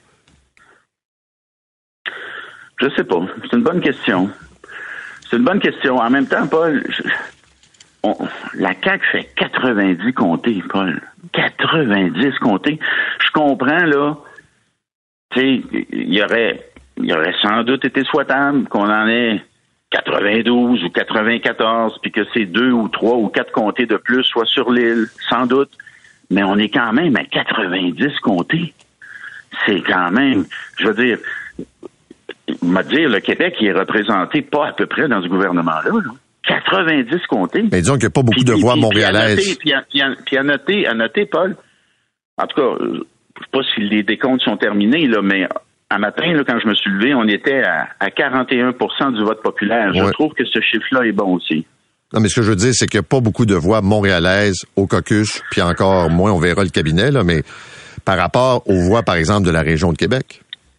Je sais pas. C'est une bonne question. C'est une bonne question. En même temps, Paul, je, on, la C A Q fait quatre-vingt-dix comtés, Paul. quatre-vingt-dix comtés. Je comprends, là, tu sais, il y aurait, il y aurait sans doute été souhaitable qu'on en ait quatre-vingt-douze ou quatre-vingt-quatorze, puis que ces deux ou trois ou quatre comtés de plus soient sur l'île, sans doute. Mais on est quand même à quatre-vingt-dix comtés. C'est quand même, je veux dire, me dire, le Québec il est représenté pas à peu près dans ce gouvernement-là. Là. quatre-vingt-dix comtés. Mais disons qu'il n'y a pas beaucoup puis, de voix puis, montréalaises. Puis à, noter, puis, à, puis à noter, à noter, Paul, en tout cas, je ne sais pas si les décomptes sont terminés, là, mais à matin, là, quand je me suis levé, on était à, à quarante et un pour cent du vote populaire. Ouais. Je trouve que ce chiffre-là est bon aussi. Non, mais ce que je veux dire, c'est qu'il n'y a pas beaucoup de voix montréalaises au caucus, puis encore moins, on verra le cabinet, là, mais par rapport aux voix, par exemple, de la région de Québec.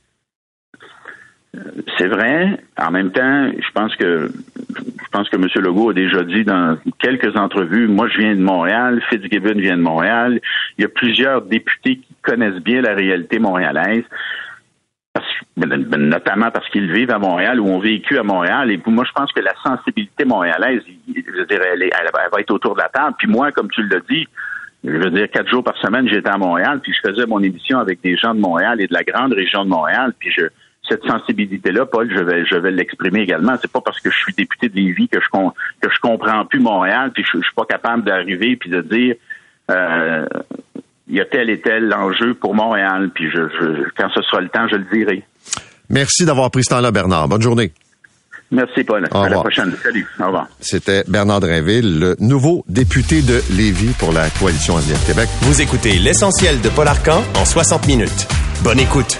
C'est vrai. En même temps, je pense que je pense que M. Legault a déjà dit dans quelques entrevues, moi, je viens de Montréal, Fitzgibbon vient de Montréal. Il y a plusieurs députés qui connaissent bien la réalité montréalaise. Parce, notamment parce qu'ils vivent à Montréal ou ont vécu à Montréal. Et moi, je pense que la sensibilité montréalaise, je dirais, elle, est, elle va être autour de la table. Puis moi, comme tu l'as dit, je veux dire, quatre jours par semaine, j'étais à Montréal, puis je faisais mon émission avec des gens de Montréal et de la grande région de Montréal. Puis je, cette sensibilité-là, Paul, je vais, je vais l'exprimer également. C'est pas parce que je suis député de Lévis que je que je comprends plus Montréal, puis je, je suis pas capable d'arriver puis de dire. Euh, il y a tel et tel enjeu pour Montréal, puis je, je, quand ce sera le temps, je le dirai. Merci d'avoir pris ce temps-là, Bernard. Bonne journée. Merci, Paul. À la prochaine. Salut. Au revoir. C'était Bernard Drainville, le nouveau député de Lévis pour la Coalition Avenir Québec. Vous écoutez l'essentiel de Paul Arcan en soixante minutes. Bonne écoute.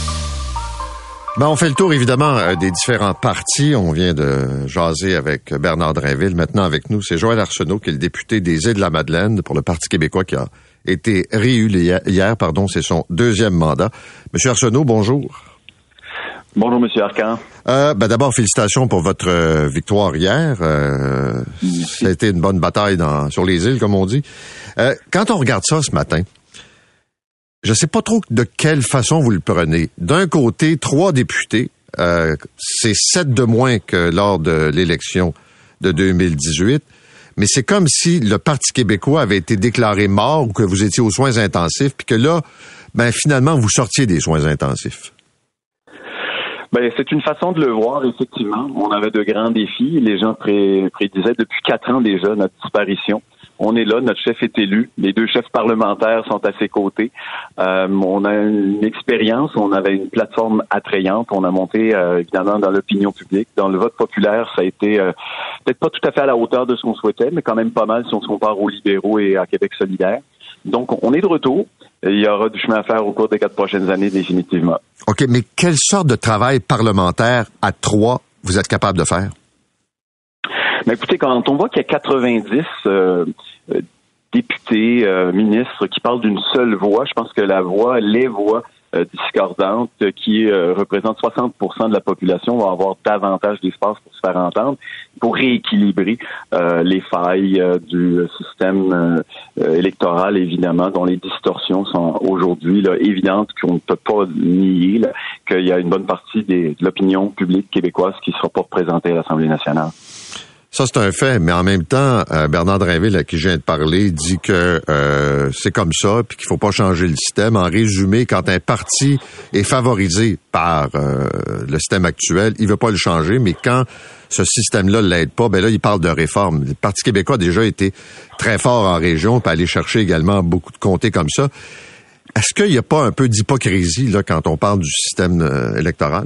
Ben, on fait le tour, évidemment, des différents partis. On vient de jaser avec Bernard Drainville. Maintenant, avec nous, c'est Joël Arsenault, qui est le député des Îles-de-la-Madeleine pour le Parti québécois, qui a été réélu hier, pardon, c'est son deuxième mandat. Monsieur Arsenault, bonjour. Bonjour, Monsieur Arcan. Euh, ben d'abord, félicitations pour votre euh, victoire hier. Euh, ça a été une bonne bataille dans, sur les îles, comme on dit. Euh, quand on regarde ça ce matin, je sais pas trop de quelle façon vous le prenez. D'un côté, trois députés, euh, c'est sept de moins que lors de l'élection de deux mille dix-huit. Mais c'est comme si le Parti québécois avait été déclaré mort ou que vous étiez aux soins intensifs, puis que là, ben finalement, vous sortiez des soins intensifs. Ben, c'est une façon de le voir, effectivement. On avait de grands défis. Les gens pré- prédisaient depuis quatre ans déjà notre disparition. On est là, notre chef est élu. Les deux chefs parlementaires sont à ses côtés. Euh, on a une expérience, on avait une plateforme attrayante. On a monté, euh, évidemment, dans l'opinion publique. Dans le vote populaire, ça a été euh, peut-être pas tout à fait à la hauteur de ce qu'on souhaitait, mais quand même pas mal si on se compare aux libéraux et à Québec solidaire. Donc, on est de retour. Il y aura du chemin à faire au cours des quatre prochaines années, définitivement. OK, mais quelle sorte de travail parlementaire à trois vous êtes capable de faire? Mais écoutez, quand on voit qu'il y a quatre-vingt-dix euh, euh, députés, euh, ministres qui parlent d'une seule voix, je pense que la voix, les voix euh, discordantes euh, qui euh, représentent soixante pour cent de la population vont avoir davantage d'espace pour se faire entendre, pour rééquilibrer euh, les failles euh, du système euh, électoral, évidemment, dont les distorsions sont aujourd'hui là, évidentes, qu'on ne peut pas nier là, qu'il y a une bonne partie des, de l'opinion publique québécoise qui ne sera pas représentée à l'Assemblée nationale. Ça, c'est un fait, mais en même temps, euh, Bernard Drinville, à qui je viens de parler, dit que euh, c'est comme ça, puis qu'il faut pas changer le système. En résumé, quand un parti est favorisé par euh, le système actuel, il veut pas le changer, mais quand ce système-là l'aide pas, ben là, il parle de réforme. Le Parti québécois a déjà été très fort en région, puis aller chercher également beaucoup de comtés comme ça. Est-ce qu'il n'y a pas un peu d'hypocrisie là quand on parle du système euh, électoral?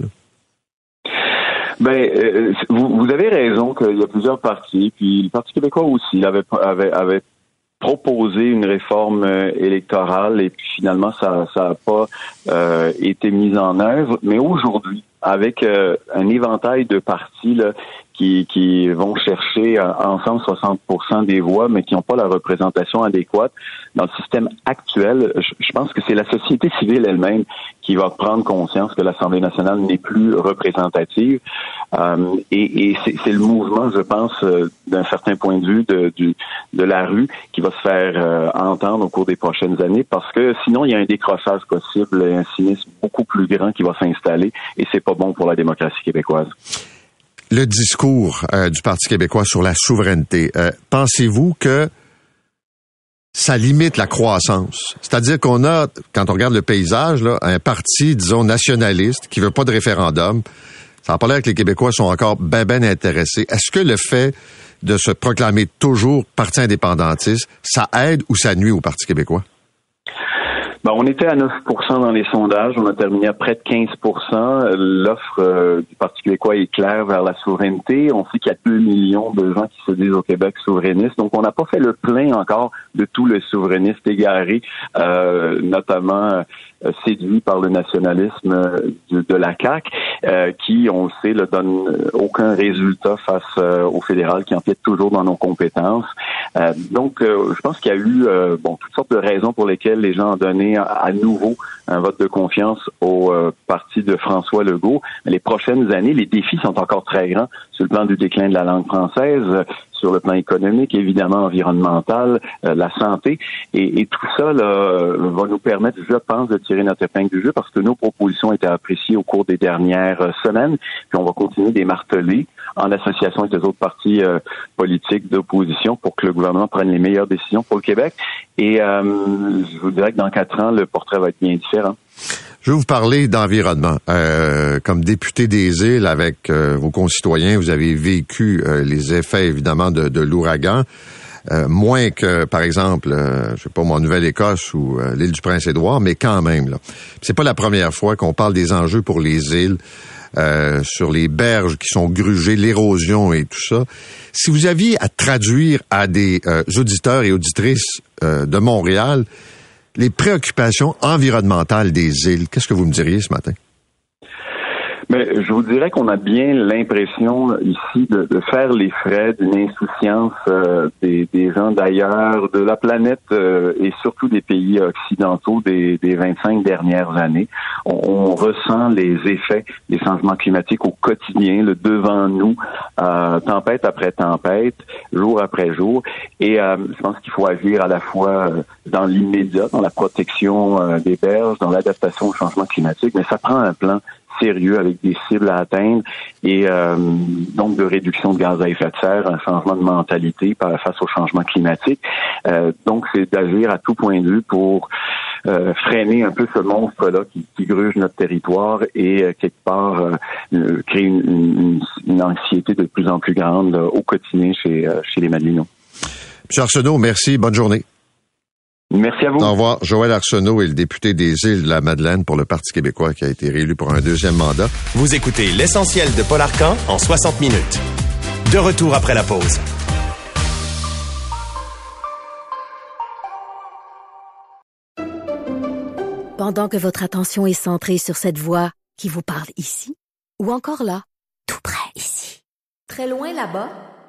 Ben, euh, vous, vous avez raison qu'il y a plusieurs partis, puis le Parti québécois aussi avait, avait, avait proposé une réforme euh, électorale, et puis finalement, ça ça n'a pas euh, été mis en œuvre. Mais aujourd'hui, avec euh, un éventail de partis là, qui, qui vont chercher euh, ensemble soixante pour cent des voix, mais qui n'ont pas la représentation adéquate. Dans le système actuel, je, je pense que c'est la société civile elle-même qui va prendre conscience que l'Assemblée nationale n'est plus représentative. Euh, et et c'est, c'est le mouvement, je pense, euh, d'un certain point de vue de, du, de la rue qui va se faire euh, entendre au cours des prochaines années, parce que sinon, il y a un décrochage possible et un cynisme beaucoup plus grand qui va s'installer, et c'est pas bon pour la démocratie québécoise. Le discours euh, du Parti québécois sur la souveraineté, euh, pensez-vous que ça limite la croissance? C'est-à-dire qu'on a, quand on regarde le paysage, là, un parti, disons, nationaliste, qui veut pas de référendum. Ça n'a pas l'air que les Québécois sont encore ben ben intéressés. Est-ce que le fait de se proclamer toujours parti indépendantiste, ça aide ou ça nuit au Parti québécois? Ben, on était à neuf pour cent dans les sondages. On a terminé à près de quinze pour cent. L'offre euh, du Parti québécois est claire vers la souveraineté. On sait qu'il y a deux millions de gens qui se disent au Québec souverainistes. Donc, on n'a pas fait le plein encore de tous les souverainistes égarés, euh, notamment euh, séduits par le nationalisme de, de la C A Q, euh, qui, on le sait, ne donne aucun résultat face euh, au fédéral, qui empiète toujours dans nos compétences. Euh, donc, euh, je pense qu'il y a eu euh, bon toutes sortes de raisons pour lesquelles les gens ont donné à nouveau un vote de confiance au euh, parti de François Legault. Mais les prochaines années, les défis sont encore très grands sur le plan du déclin de la langue française, euh, sur le plan économique, évidemment environnemental, euh, la santé. Et, et tout ça là, euh, va nous permettre, je pense, de tirer notre épingle du jeu, parce que nos propositions ont été appréciées au cours des dernières euh, semaines. Puis on va continuer de les marteler en association avec les autres partis euh, politiques d'opposition pour que le gouvernement prenne les meilleures décisions pour le Québec. Et euh, je vous dirais que dans quatre ans, le portrait va être bien différent. Je vais vous parler d'environnement. Euh, comme député des îles avec euh, vos concitoyens, vous avez vécu euh, les effets, évidemment, de, de l'ouragan. Euh, moins que, par exemple, euh, je sais pas, moi, Nouvelle-Écosse ou euh, l'île du Prince-Édouard, mais quand même, là. C'est pas la première fois qu'on parle des enjeux pour les îles, euh, sur les berges qui sont grugées, l'érosion et tout ça. Si vous aviez à traduire à des euh, auditeurs et auditrices euh, de Montréal les préoccupations environnementales des îles, qu'est-ce que vous me diriez ce matin? Mais je vous dirais qu'on a bien l'impression ici de, de faire les frais d'une insouciance euh, des, des gens d'ailleurs, de la planète euh, et surtout des pays occidentaux des, des vingt-cinq dernières années. On, on ressent les effets des changements climatiques au quotidien, le devant nous, euh, tempête après tempête, jour après jour. Et euh, je pense qu'il faut agir à la fois dans l'immédiat, dans la protection euh, des berges, dans l'adaptation au changement climatique, mais ça prend un plan sérieux avec des cibles à atteindre et euh, donc de réduction de gaz à effet de serre, un changement de mentalité face au changement climatique. Euh, donc, c'est d'agir à tout point de vue pour euh, freiner un peu ce monstre-là qui, qui gruge notre territoire et euh, quelque part euh, créer une, une, une anxiété de plus en plus grande là, au quotidien chez, euh, chez les Madelinots. M. Arsenault, merci. Bonne journée. Merci à vous. Au revoir. Joël Arsenault est le député des Îles de la Madeleine pour le Parti québécois qui a été réélu pour un deuxième mandat. Vous écoutez L'Essentiel de Paul Arcand en soixante minutes. De retour après la pause. Pendant que votre attention est centrée sur cette voix qui vous parle ici, ou encore là, tout près ici, très loin là-bas,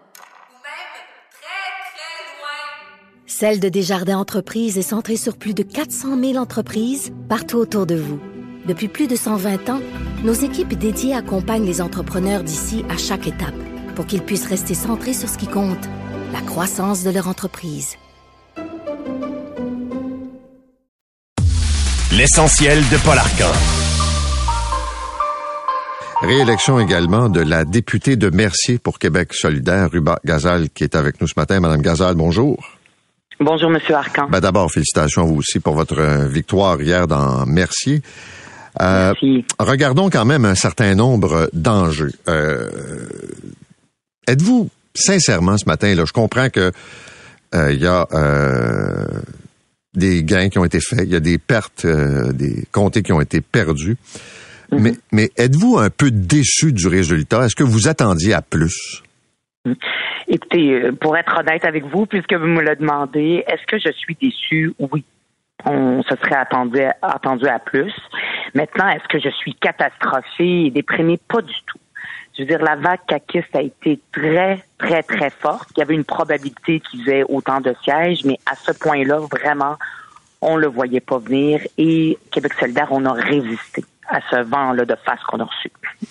Celle de Desjardins Entreprises est centrée sur plus de quatre cent mille entreprises partout autour de vous. Depuis plus de cent vingt ans, nos équipes dédiées accompagnent les entrepreneurs d'ici à chaque étape pour qu'ils puissent rester centrés sur ce qui compte, la croissance de leur entreprise. L'essentiel de Paul Arcand. Réélection également de la députée de Mercier pour Québec solidaire, Ruba Gazal, qui est avec nous ce matin. Madame Gazal, bonjour. Bonjour, Monsieur Arcan. Ben d'abord, félicitations à vous aussi pour votre victoire hier dans Mercier. Euh, Merci. Regardons quand même un certain nombre d'enjeux. Euh, êtes-vous sincèrement ce matin, là, je comprends que euh, il y a euh, des gains qui ont été faits, il y a des pertes, euh, des comtés qui ont été perdus. Mm-hmm. Mais, mais êtes-vous un peu déçu du résultat? Est-ce que vous attendiez à plus? Mm-hmm. Écoutez, pour être honnête avec vous, puisque vous me le demandez, est-ce que je suis déçu? Oui. On se serait attendu, attendu à plus. Maintenant, est-ce que je suis catastrophée et déprimée? Pas du tout. Je veux dire, la vague caquiste a été très, très, très forte. Il y avait une probabilité qu'ils aient autant de sièges, mais à ce point-là, vraiment, on le voyait pas venir. Et Québec solidaire, on a résisté à ce vent-là de face qu'on a reçu.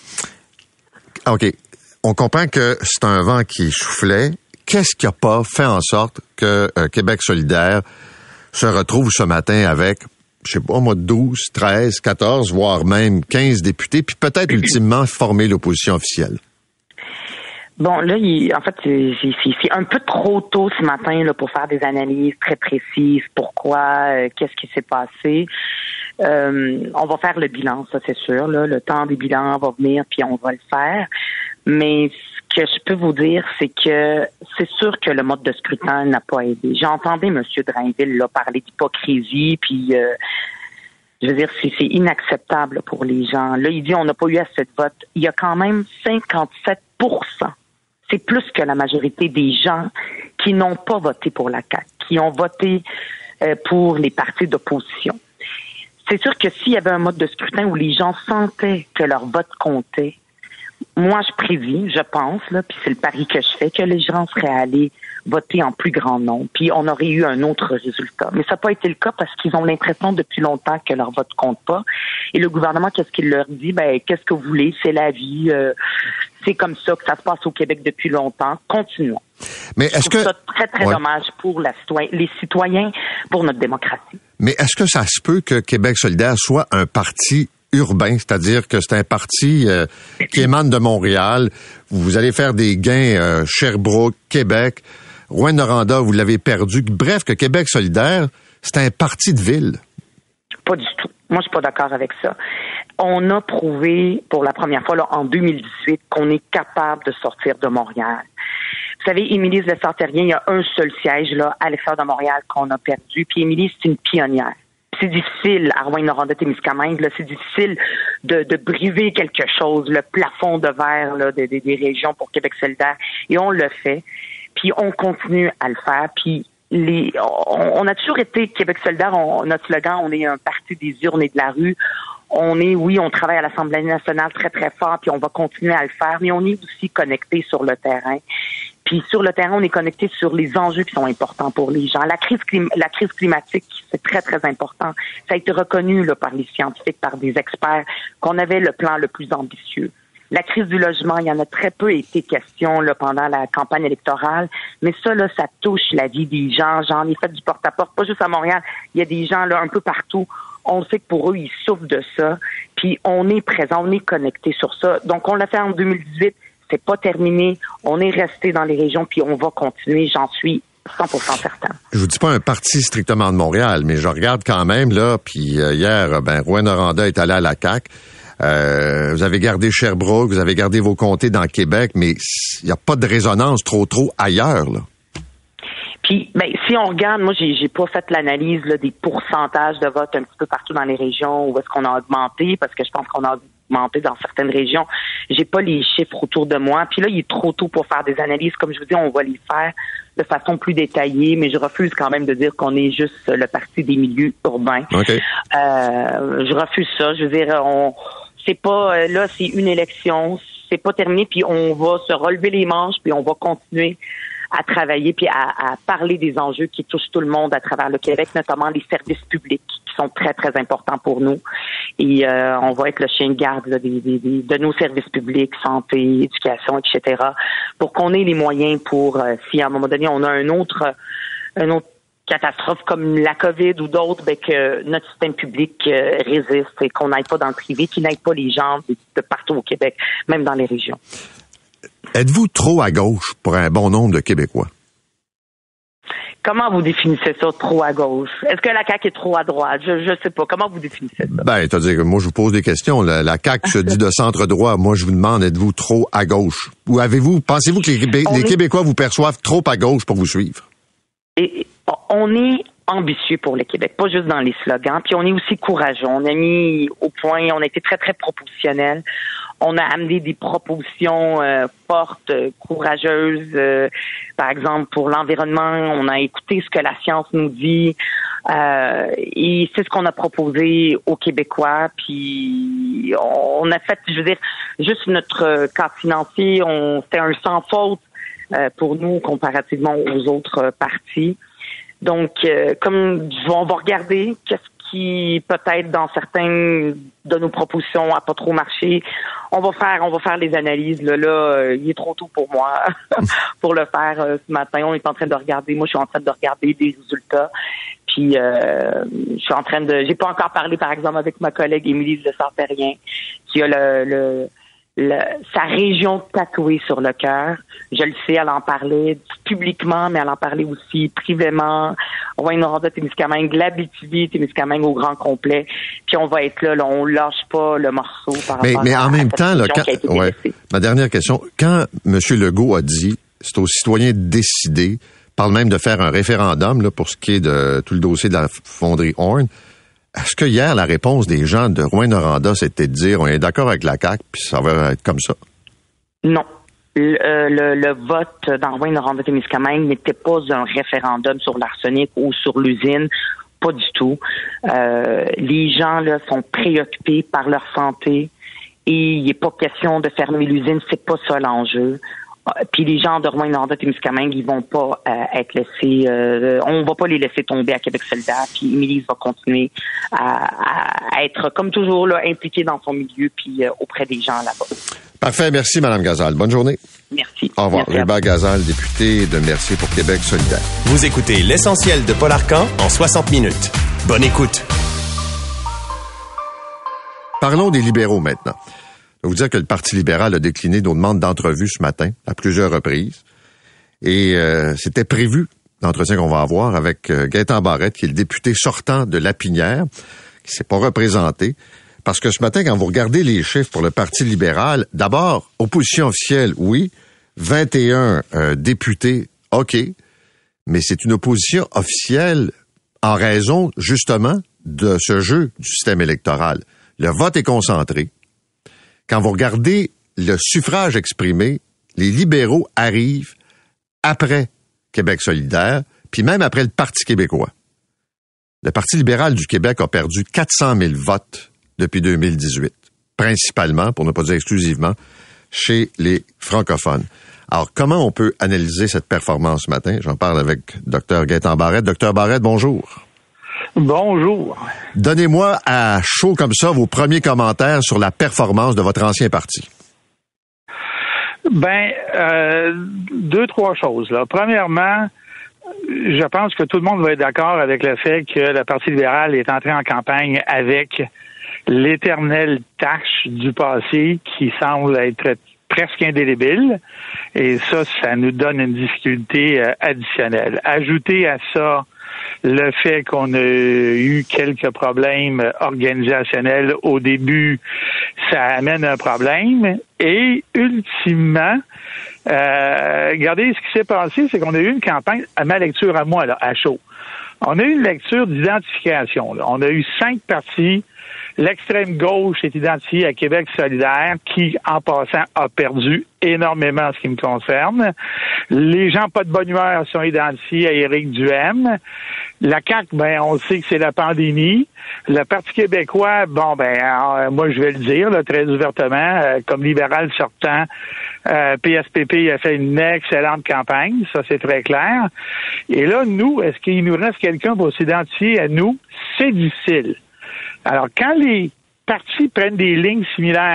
OK. On comprend que c'est un vent qui soufflait. Qu'est-ce qui n'a pas fait en sorte que euh, Québec solidaire se retrouve ce matin avec, je sais pas moi, douze, treize, quatorze, voire même quinze députés, puis peut-être ultimement former l'opposition officielle? Bon, là, il, en fait, c'est, c'est, c'est un peu trop tôt ce matin là, pour faire des analyses très précises. Pourquoi? Euh, qu'est-ce qui s'est passé? Euh, on va faire le bilan, ça c'est sûr. Là. Le temps des bilans va venir, puis on va le faire. Mais ce que je peux vous dire, c'est que c'est sûr que le mode de scrutin n'a pas aidé. J'ai entendu M. Drainville là, parler d'hypocrisie, puis euh, je veux dire, c'est, c'est inacceptable pour les gens. Là, il dit on n'a pas eu assez de votes. Il y a quand même cinquante-sept pour cent. C'est plus que la majorité des gens qui n'ont pas voté pour la C A Q, qui ont voté euh, pour les partis d'opposition. C'est sûr que s'il y avait un mode de scrutin où les gens sentaient que leur vote comptait, moi, je prévis, je pense, là, puis c'est le pari que je fais, que les gens seraient allés voter en plus grand nombre, puis on aurait eu un autre résultat. Mais ça n'a pas été le cas parce qu'ils ont l'impression depuis longtemps que leur vote compte pas. Et le gouvernement, qu'est-ce qu'il leur dit? Ben, qu'est-ce que vous voulez? C'est la vie. Euh, c'est comme ça que ça se passe au Québec depuis longtemps. Continuons. Mais est-ce que... C'est très, très ouais. dommage pour la citoyen, les citoyens, pour notre démocratie. Mais est-ce que ça se peut que Québec solidaire soit un parti urbain, c'est-à-dire que c'est un parti euh, qui émane de Montréal. Vous allez faire des gains euh, Sherbrooke, Québec, Rouyn-Noranda, vous l'avez perdu. Bref, que Québec solidaire, c'est un parti de ville. Pas du tout. Moi, je suis pas d'accord avec ça. On a prouvé pour la première fois là, en deux mille dix-huit qu'on est capable de sortir de Montréal. Vous savez, Émilie Lessard-Terrien, il y a un seul siège là à l'extérieur de Montréal qu'on a perdu. Puis Émilie, c'est une pionnière. C'est difficile, à Rouyn-Noranda-Témiscamingue, là, c'est difficile de, de briser quelque chose, le plafond de verre là, des, des, des régions pour Québec solidaire. Et on le fait. Puis on continue à le faire. Puis les, on, on a toujours été Québec solidaire. On, notre slogan, on est un parti des urnes et de la rue. On est, oui, on travaille à l'Assemblée nationale très, très fort, puis on va continuer à le faire, mais on est aussi connecté sur le terrain. Puis sur le terrain, on est connecté sur les enjeux qui sont importants pour les gens. La crise, clim- la crise climatique, c'est très, très important. Ça a été reconnu là, par les scientifiques, par des experts, qu'on avait le plan le plus ambitieux. La crise du logement, il y en a très peu été question là, pendant la campagne électorale, mais ça, là, ça touche la vie des gens. J'en ai fait du porte-à-porte, pas juste à Montréal. Il y a des gens là un peu partout. On sait que pour eux, ils souffrent de ça. Puis on est présent, on est connecté sur ça. Donc, on l'a fait en deux mille dix-huit. C'est pas terminé. On est resté dans les régions, puis on va continuer. J'en suis cent pour cent certain. Je vous dis pas un parti strictement de Montréal, mais je regarde quand même, là, puis euh, hier, ben, Rouyn-Noranda est allé à la C A Q. Euh, vous avez gardé Sherbrooke, vous avez gardé vos comtés dans Québec, mais il n'y a pas de résonance trop, trop ailleurs, là. Puis, ben, si on regarde, moi, j'ai, j'ai pas fait l'analyse là, des pourcentages de vote un petit peu partout dans les régions où est-ce qu'on a augmenté, parce que je pense qu'on a augmenté dans certaines régions. J'ai pas les chiffres autour de moi. Puis là, il est trop tôt pour faire des analyses. Comme je vous dis, on va les faire de façon plus détaillée, mais je refuse quand même de dire qu'on est juste le parti des milieux urbains. Okay. Euh, je refuse ça. Je veux dire, on, c'est pas, là, c'est une élection, c'est pas terminé, puis on va se relever les manches, puis on va continuer à travailler puis à, à parler des enjeux qui touchent tout le monde à travers le Québec, notamment les services publics qui sont très, très importants pour nous. Et euh, on va être le chien de garde là, des, des, des, de nos services publics, santé, éducation, et cetera, pour qu'on ait les moyens pour, euh, si à un moment donné, on a un autre, un autre catastrophes comme la COVID ou d'autres, ben, que notre système public euh, résiste et qu'on n'aille pas dans le privé, qu'il n'aille pas les gens de, de partout au Québec, même dans les régions. Êtes-vous trop à gauche pour un bon nombre de Québécois? Comment vous définissez ça, trop à gauche? Est-ce que la C A Q est trop à droite? Je je sais pas. Comment vous définissez ça? Ben, c'est-à-dire que moi, je vous pose des questions. La, la C A Q se dit de centre-droit. Moi, je vous demande, êtes-vous trop à gauche? Ou avez-vous, pensez-vous que les, Québé- les est... Québécois vous perçoivent trop à gauche pour vous suivre? Et, on est ambitieux pour le Québec, pas juste dans les slogans. Puis on est aussi courageux. On a mis au point, on a été très, très propositionnels. On a amené des propositions euh, fortes, euh, courageuses. Euh, par exemple, pour l'environnement, on a écouté ce que la science nous dit. Euh, et c'est ce qu'on a proposé aux Québécois. Puis on a fait, je veux dire, juste notre cadre financier, on c'était un sans faute euh, pour nous comparativement aux autres partis. Donc, euh, comme on va regarder qu'est-ce qui peut-être dans certains de nos propositions a pas trop marché, on va faire on va faire les analyses. Là, là euh, il est trop tôt pour moi pour le faire euh, ce matin. On est en train de regarder. Moi, je suis en train de regarder des résultats. Puis, euh, je suis en train de. J'ai pas encore parlé, par exemple, avec ma collègue Émilie de Sartérien, qui a le, le Le, sa région tatouée sur le cœur. Je le sais, elle en parlait publiquement, mais elle en parlait aussi privément. Rouyn-Noranda, Témiscamingue, l'Abitibi, Témiscamingue au grand complet. Puis on va être là, là on lâche pas le morceau par mais, rapport mais à, en même à temps, là, quand, ouais, ma dernière question, quand M. Legault a dit, c'est aux citoyens de décider, parle même de faire un référendum là, pour ce qui est de tout le dossier de la fonderie Horn. Est-ce que hier, la réponse des gens de Rouyn-Noranda, c'était de dire on est d'accord avec la C A Q, puis ça va être comme ça? Non. Le, le, le vote dans Rouyn-Noranda-Témiscamingue n'était pas un référendum sur l'arsenic ou sur l'usine. Pas du tout. Euh, les gens là sont préoccupés par leur santé et il n'est pas question de fermer l'usine. C'est pas ça l'enjeu. Puis les gens de Rouyn-Noranda-Témiscamingue, ils vont pas euh, être laissés, euh, on va pas les laisser tomber à Québec solidaire. Puis Émilie va continuer à, à, à être comme toujours là impliquée dans son milieu puis euh, auprès des gens là-bas. Parfait, merci Mme Gazal. Bonne journée. Merci. Au revoir. Hubert Gazal, député de Mercier pour Québec solidaire. Vous écoutez l'essentiel de Paul Arcan en soixante minutes. Bonne écoute. Parlons des libéraux maintenant. Je vais vous dire que le Parti libéral a décliné nos demandes d'entrevue ce matin à plusieurs reprises. Et euh, c'était prévu l'entretien qu'on va avoir avec euh, Gaétan Barrette, qui est le député sortant de Lapinière, qui s'est pas représenté. Parce que ce matin, quand vous regardez les chiffres pour le Parti libéral, d'abord, opposition officielle, oui, vingt et un euh, députés, OK, mais c'est une opposition officielle en raison, justement, de ce jeu du système électoral. Le vote est concentré. Quand vous regardez le suffrage exprimé, les libéraux arrivent après Québec solidaire, puis même après le Parti québécois. Le Parti libéral du Québec a perdu quatre cent mille votes depuis deux mille dix-huit, principalement, pour ne pas dire exclusivement, chez les francophones. Alors, comment on peut analyser cette performance ce matin? J'en parle avec Dr Gaétan Barrette. Docteur Barrette, bonjour. Bonjour. Donnez-moi à chaud comme ça vos premiers commentaires sur la performance de votre ancien parti. Ben, euh, deux, trois choses, là. Premièrement, je pense que tout le monde va être d'accord avec le fait que le Parti libéral est entré en campagne avec l'éternelle tâche du passé qui semble être presque indélébile. Et ça, ça nous donne une difficulté euh, additionnelle. Ajouter à ça le fait qu'on a eu quelques problèmes organisationnels au début, ça amène un problème. Et ultimement, euh, regardez ce qui s'est passé, c'est qu'on a eu une campagne, à ma lecture à moi, là, à chaud. On a eu une lecture d'identification. Là. On a eu cinq partis. L'extrême gauche est identifiée à Québec solidaire, qui, en passant, a perdu énormément en ce qui me concerne. Les gens pas de bonne humeur sont identifiés à Éric Duhaime. La C A Q, ben, on sait que c'est la pandémie. Le Parti québécois, bon, ben, euh, moi, je vais le dire, là, très ouvertement, euh, comme libéral sortant, euh, P S P P a fait une excellente campagne. Ça, c'est très clair. Et là, nous, est-ce qu'il nous reste quelqu'un pour s'identifier à nous? C'est difficile. Alors, quand les partis prennent des lignes similaires,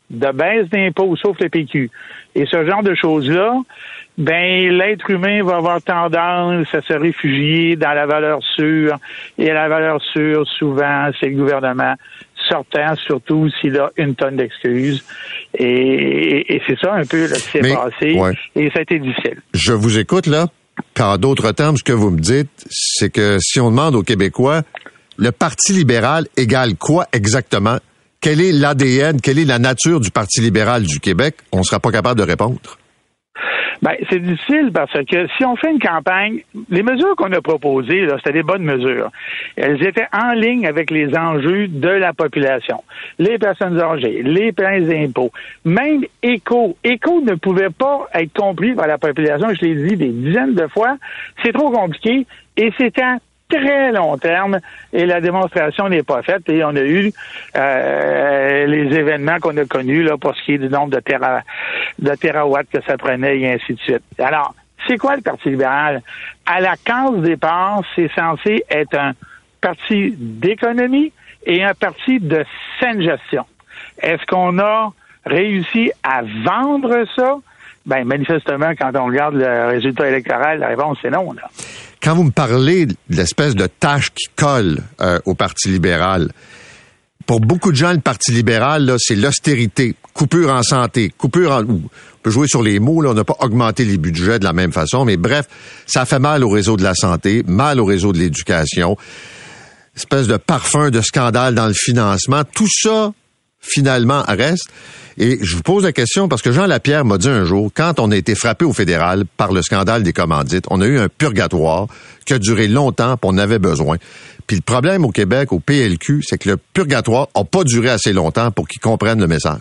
de baisse d'impôts, sauf le P Q, et ce genre de choses-là, ben l'être humain va avoir tendance à se réfugier dans la valeur sûre. Et la valeur sûre, souvent, c'est le gouvernement sortant, surtout s'il a une tonne d'excuses. Et, et, et c'est ça un peu là, qui s'est Mais, passé. Ouais. Et ça a été difficile. Je vous écoute, là. En d'autres termes, ce que vous me dites, c'est que si on demande aux Québécois, le Parti libéral égale quoi exactement? Quel est l'A D N, quelle est la nature du Parti libéral du Québec? On ne sera pas capable de répondre. Ben, c'est difficile parce que si on fait une campagne, les mesures qu'on a proposées, là, c'était des bonnes mesures. Elles étaient en ligne avec les enjeux de la population. Les personnes âgées, les pleins d'impôts, même éco. Éco ne pouvait pas être compris par la population, je l'ai dit des dizaines de fois. C'est trop compliqué et c'est à très long terme et la démonstration n'est pas faite et on a eu euh, les événements qu'on a connus là pour ce qui est du nombre de, téra, de térawatts que ça prenait et ainsi de suite. Alors, c'est quoi le Parti libéral? À la case départ, c'est censé être un parti d'économie et un parti de saine gestion. Est-ce qu'on a réussi à vendre ça? Ben, manifestement, quand on regarde le résultat électoral, la réponse, c'est non, là. Quand vous me parlez de l'espèce de tâche qui colle euh, au Parti libéral, pour beaucoup de gens, le Parti libéral, là, c'est l'austérité, coupure en santé, coupure en... On peut jouer sur les mots, là, on n'a pas augmenté les budgets de la même façon, mais bref, ça fait mal au réseau de la santé, mal au réseau de l'éducation, espèce de parfum de scandale dans le financement, tout ça, finalement, reste. Et je vous pose la question parce que Jean Lapierre m'a dit un jour, quand on a été frappé au fédéral par le scandale des commandites, on a eu un purgatoire qui a duré longtemps et on avait besoin. Puis le problème au Québec, au P L Q, c'est que le purgatoire n'a pas duré assez longtemps pour qu'ils comprennent le message.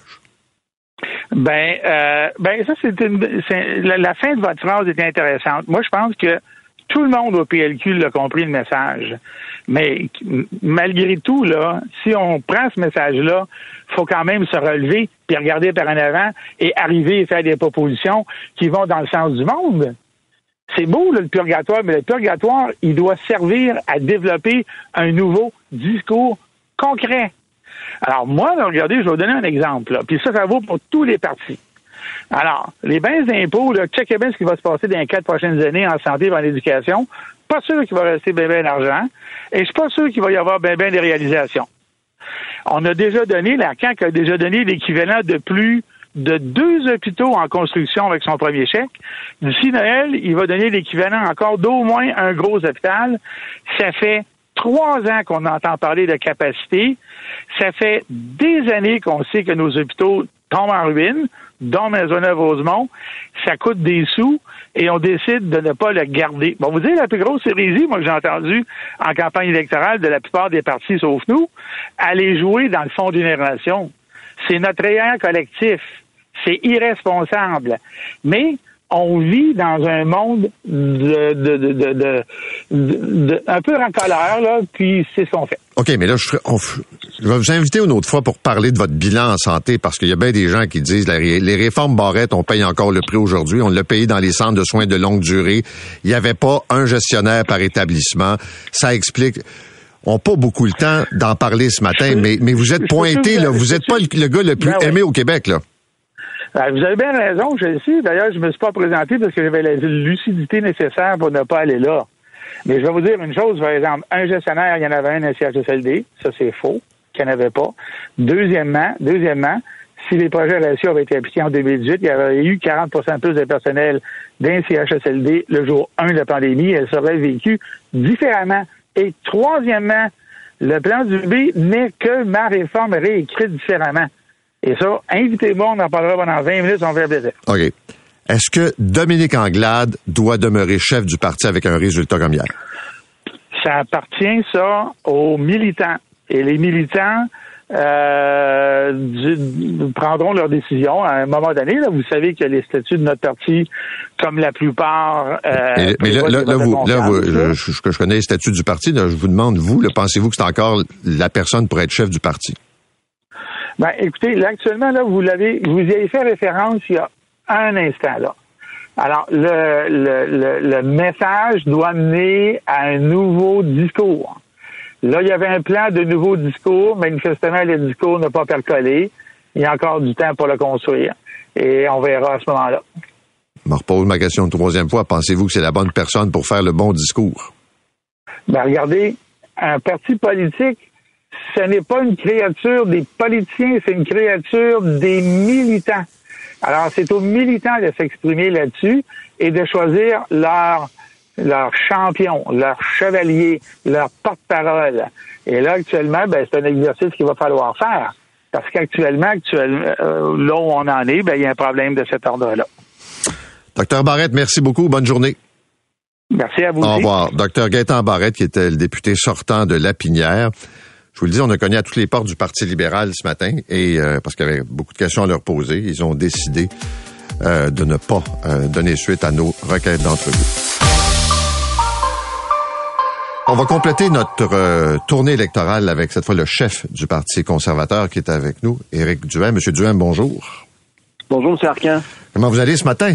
Ben, euh, ben ça, c'est, une, c'est la, la fin de votre phrase est intéressante. Moi, je pense que tout le monde au P L Q l'a compris, le message. Mais malgré tout, là, si on prend ce message-là, faut quand même se relever puis regarder par en avant et arriver et faire des propositions qui vont dans le sens du monde. C'est beau, là, le purgatoire, mais le purgatoire, il doit servir à développer un nouveau discours concret. Alors, moi, là, regardez, je vais vous donner un exemple, là, puis ça, ça vaut pour tous les partis. Alors, les baisses d'impôts, là, checkez bien ce qui va se passer dans les quatre prochaines années en santé et en éducation. Pas sûr qu'il va rester bien ben d'argent et je suis pas sûr qu'il va y avoir bien ben des réalisations. On a déjà donné, la C A Q a déjà donné l'équivalent de plus de deux hôpitaux en construction avec son premier chèque. D'ici Noël, il va donner l'équivalent encore d'au moins un gros hôpital. Ça fait trois ans qu'on entend parler de capacité. Ça fait des années qu'on sait que nos hôpitaux tombent en ruine, dont Maisonneuve-Rosemont. Ça coûte des sous et on décide de ne pas le garder. Bon, vous dire la plus grosse hérésie, moi, que j'ai entendue en campagne électorale de la plupart des partis, sauf nous, aller jouer dans le fonds d'une génération. C'est notre réel collectif. C'est irresponsable. Mais on vit dans un monde de, de, de, de, de, de, de un peu racoleur, là, puis c'est ce qu'on fait. OK, mais là, je, on, je vais vous inviter une autre fois pour parler de votre bilan en santé, parce qu'il y a bien des gens qui disent la, les réformes Barrette, on paye encore le prix aujourd'hui. On l'a payé dans les centres de soins de longue durée. Il n'y avait pas un gestionnaire par établissement. Ça explique... On n'a pas beaucoup le temps d'en parler ce matin, mais, mais vous êtes pointé, là. Vous n'êtes pas le, le gars le plus aimé au Québec, là. Vous avez bien raison, je le sais. D'ailleurs, je me suis pas présenté parce que j'avais la lucidité nécessaire pour ne pas aller là. Mais je vais vous dire une chose, par exemple, un gestionnaire, il y en avait un à C H S L D. Ça, c'est faux, qu'il n'y en avait pas. Deuxièmement, deuxièmement, si les projets ratio avaient été appliqués en deux mille dix-huit, il y aurait eu quarante pour cent plus de personnel d'un C H S L D le jour un de la pandémie. Elle serait vécue différemment. Et troisièmement, le plan du B n'est que ma réforme réécrite différemment. Et ça, invitez-moi, on en parlera pendant vingt minutes, on va faire plaisir. OK. Est-ce que Dominique Anglade doit demeurer chef du parti avec un résultat comme hier? Ça appartient, ça, aux militants. Et les militants euh, du, prendront leurs décisions à un moment donné. Là, vous savez que les statuts de notre parti, comme la plupart... Euh, mais mais là, là, là, vous, là vous, je, je, je connais les statuts du parti. Là, je vous demande, vous, là, pensez-vous que c'est encore la personne pour être chef du parti? Ben, écoutez, là, actuellement, là, vous l'avez, vous y avez fait référence il y a un instant, là. Alors, le, le, le, le message doit mener à un nouveau discours. Là, il y avait un plan de nouveau discours. Manifestement, le discours n'a pas percolé. il y a encore du temps pour le construire. Et on verra à ce moment-là. Je me repose ma question une troisième fois. Pensez-vous que c'est la bonne personne pour faire le bon discours? Ben, regardez, un parti politique, ce n'est pas une créature des politiciens, c'est une créature des militants. Alors, c'est aux militants de s'exprimer là-dessus et de choisir leur, leur champion, leur chevalier, leur porte-parole. Et là, actuellement, ben, c'est un exercice qu'il va falloir faire. Parce qu'actuellement, actuellement, euh, là où on en est, ben, il y a un problème de cet ordre-là. Docteur Barrette, merci beaucoup. Bonne journée. Merci à vous. Au aussi. revoir. Docteur Gaétan Barrette, qui était le député sortant de Lapinière. Je vous le dis, on a cogné à toutes les portes du Parti libéral ce matin, et euh, parce qu'il y avait beaucoup de questions à leur poser, ils ont décidé euh, de ne pas euh, donner suite à nos requêtes d'entrevue. On va compléter notre euh, tournée électorale avec cette fois le chef du Parti conservateur qui est avec nous, Éric Duhaime. Monsieur Duhaime, bonjour. Bonjour, M. Arcan. Comment vous allez ce matin?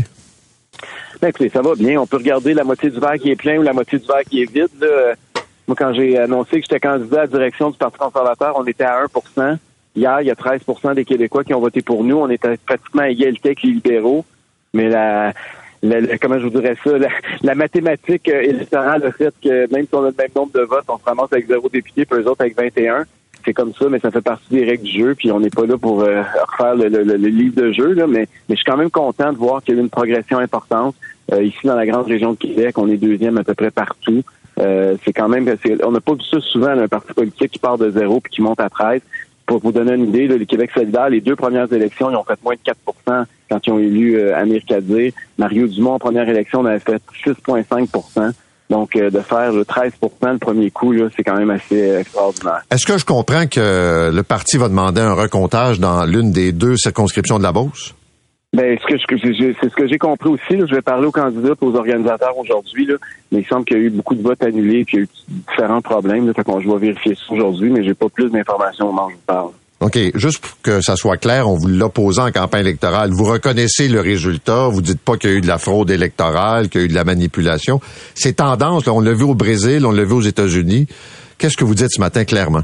Ben, écoutez, ça va bien. On peut regarder la moitié du verre qui est plein ou la moitié du verre qui est vide. Là. Moi, quand j'ai annoncé que j'étais candidat à la direction du Parti conservateur, on était à un pour cent. Hier, il y a treize pour cent des Québécois qui ont voté pour nous. On était pratiquement à égalité avec les libéraux. Mais la, la, la comment je vous dirais ça, la, la mathématique électorale a fait que même si on a le même nombre de votes, on se ramasse avec zéro député, puis eux autres avec vingt et un. C'est comme ça, mais ça fait partie des règles du jeu, puis on n'est pas là pour euh, refaire le, le, le livre de jeu, là, mais, mais je suis quand même content de voir qu'il y a eu une progression importante. Euh, ici, dans la grande région de Québec, on est deuxième à peu près partout. Euh, c'est quand même, c'est, on n'a pas vu ça souvent, là, un parti politique qui part de zéro puis qui monte à treize. Pour vous donner une idée, là, le Québec solidaire, les deux premières élections, ils ont fait moins de quatre pour cent quand ils ont élu euh, Amir Kadir. Mario Dumont, en première élection, on avait fait six virgule cinq pour cent. Donc, euh, de faire le treize pour cent le premier coup, là, c'est quand même assez euh, extraordinaire. Est-ce que je comprends que le parti va demander un recomptage dans l'une des deux circonscriptions de la Beauce? Ben, ce que je, c'est ce que j'ai compris aussi. Là. Je vais parler aux candidats et aux organisateurs aujourd'hui. Là. Mais il semble qu'il y a eu beaucoup de votes annulés, puis il y a eu différents problèmes. Là, fait qu'on, je vais vérifier ça aujourd'hui, mais j'ai pas plus d'informations au moment où je vous parle. OK. Juste pour que ça soit clair, on vous l'a posé en campagne électorale. Vous reconnaissez le résultat. Vous dites pas qu'il y a eu de la fraude électorale, qu'il y a eu de la manipulation. Ces tendances, là, on l'a vu au Brésil, on l'a vu aux États-Unis. Qu'est-ce que vous dites ce matin clairement?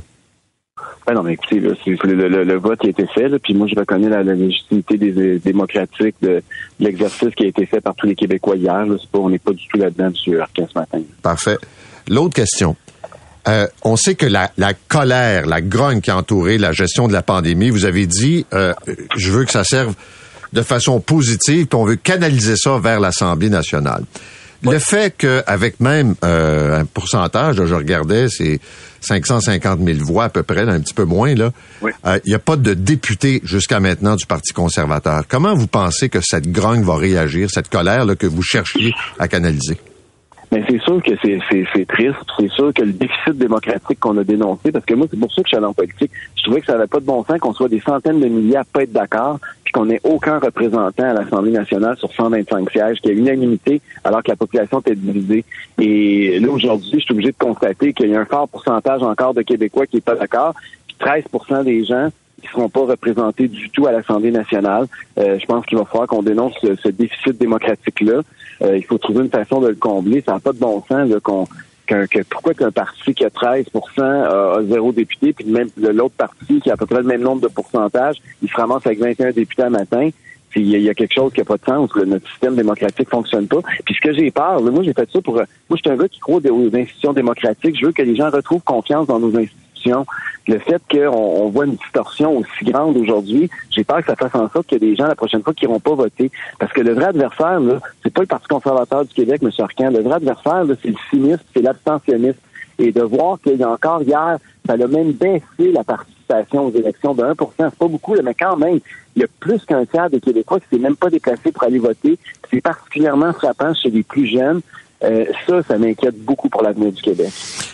Ben non, mais écoutez, là, c'est le, le, le vote qui a été fait, là, puis moi je reconnais la, la légitimité des, des démocratique de, de l'exercice qui a été fait par tous les Québécois hier. Là, c'est pas, on n'est pas du tout là-dedans, M. Arcan, ce matin. Parfait. L'autre question. Euh, on sait que la, la colère, la grogne qui a entouré la gestion de la pandémie, vous avez dit, euh, je veux que ça serve de façon positive, puis on veut canaliser ça vers l'Assemblée nationale. Ouais. Le fait qu'avec même euh, un pourcentage, là, je regardais, c'est cinq cent cinquante mille voix à peu près, là, un petit peu moins, là. Il oui. n'y euh, a pas de député jusqu'à maintenant du Parti conservateur. Comment vous pensez que cette grogne va réagir, cette colère là, que vous cherchiez à canaliser? Mais c'est sûr que c'est, c'est, c'est triste. C'est sûr que le déficit démocratique qu'on a dénoncé, parce que moi, c'est pour ça que je suis allé en politique, je trouvais que ça n'avait pas de bon sens qu'on soit des centaines de milliers à pas être d'accord, puis qu'on n'ait aucun représentant à l'Assemblée nationale sur cent vingt-cinq sièges, qu'il y ait unanimité alors que la population était divisée. Et là, aujourd'hui, je suis obligé de constater qu'il y a un fort pourcentage encore de Québécois qui n'est pas d'accord, puis treize pour cent des gens qui ne seront pas représentés du tout à l'Assemblée nationale. Euh, je pense qu'il va falloir qu'on dénonce ce, ce déficit démocratique-là. Euh, il faut trouver une façon de le combler. Ça n'a pas de bon sens là, qu'on, qu'un, que pourquoi qu'un parti qui a treize pour cent a, a zéro député, puis même l'autre parti qui a à peu près le même nombre de pourcentages, il se ramasse avec vingt et un députés à matin. Puis il y, y a quelque chose qui n'a pas de sens. Là, notre système démocratique fonctionne pas. Puis ce que j'ai peur, là, moi j'ai fait ça pour... Moi, je suis un gars qui croit aux institutions démocratiques. Je veux que les gens retrouvent confiance dans nos institutions. Le fait qu'on on voit une distorsion aussi grande aujourd'hui, j'ai peur que ça fasse en sorte qu'il y a des gens la prochaine fois qui n'iront pas voter. Parce que le vrai adversaire, là, c'est pas le Parti conservateur du Québec, M. Arcan. Le vrai adversaire, là, c'est le cynisme, c'est l'abstentionnisme. Et de voir qu'il y a encore hier, ça a même baissé la participation aux élections de un pour cent. C'est pas beaucoup, là, mais quand même, il y a plus qu'un tiers des Québécois qui ne s'est même pas déplacé pour aller voter. C'est particulièrement frappant chez les plus jeunes. Euh, ça, ça m'inquiète beaucoup pour l'avenir du Québec.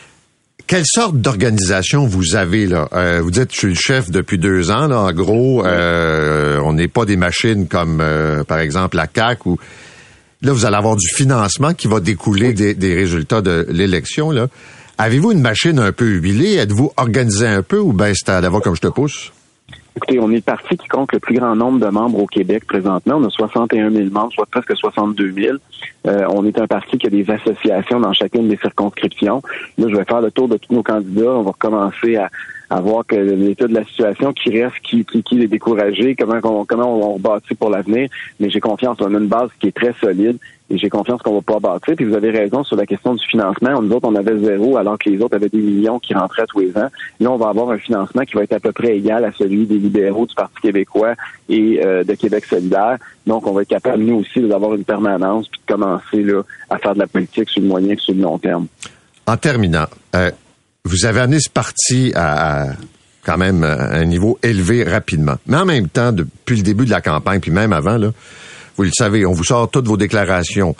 Quelle sorte d'organisation vous avez là? Euh, vous dites, je suis le chef depuis deux ans. Là, en gros, euh, on n'est pas des machines comme, euh, par exemple, la C A Q. Ou là, vous allez avoir du financement qui va découler oui. des, des résultats de l'élection. Là, avez-vous une machine un peu huilée? Êtes-vous organisé un peu ou bien c'est à la voix comme je te pousse? Écoutez, on est le parti qui compte le plus grand nombre de membres au Québec présentement. On a soixante et un mille membres, soit presque soixante-deux mille. Euh, on est un parti qui a des associations dans chacune des circonscriptions. Là, je vais faire le tour de tous nos candidats. On va recommencer à, à voir que l'état de la situation, qui reste, qui, qui, qui est découragé, comment on, comment on rebâtit pour l'avenir. Mais j'ai confiance, on a une base qui est très solide et j'ai confiance qu'on va pouvoir bâtir. Puis vous avez raison sur la question du financement. Nous autres, on avait zéro alors que les autres avaient des millions qui rentraient tous les ans. Là, on va avoir un financement qui va être à peu près égal à celui des libéraux du Parti québécois et euh, de Québec solidaire. Donc, on va être capable, nous aussi, d'avoir une permanence puis de commencer là, à faire de la politique sur le moyen et sur le long terme. En terminant, euh, vous avez amené ce parti à, à quand même à un niveau élevé rapidement. Mais en même temps, depuis le début de la campagne, puis même avant, là, vous le savez, on vous sort toutes vos déclarations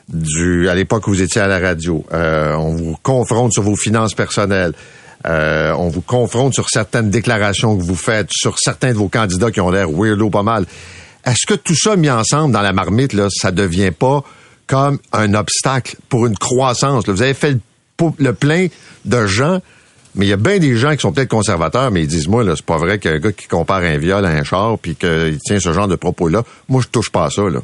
du à l'époque où vous étiez à la radio. Euh, on vous confronte sur vos finances personnelles. Euh, on vous confronte sur certaines déclarations que vous faites, sur certains de vos candidats qui ont l'air weirdo pas mal. Est-ce que tout ça mis ensemble dans la marmite, là, ça devient pas comme un obstacle pour une croissance? Là, vous avez fait le, le plein de gens, mais il y a bien des gens qui sont peut-être conservateurs, mais ils disent, moi, là, c'est pas vrai qu'un gars qui compare un viol à un char puis qu'il tient ce genre de propos-là, moi, je touche pas à ça, là.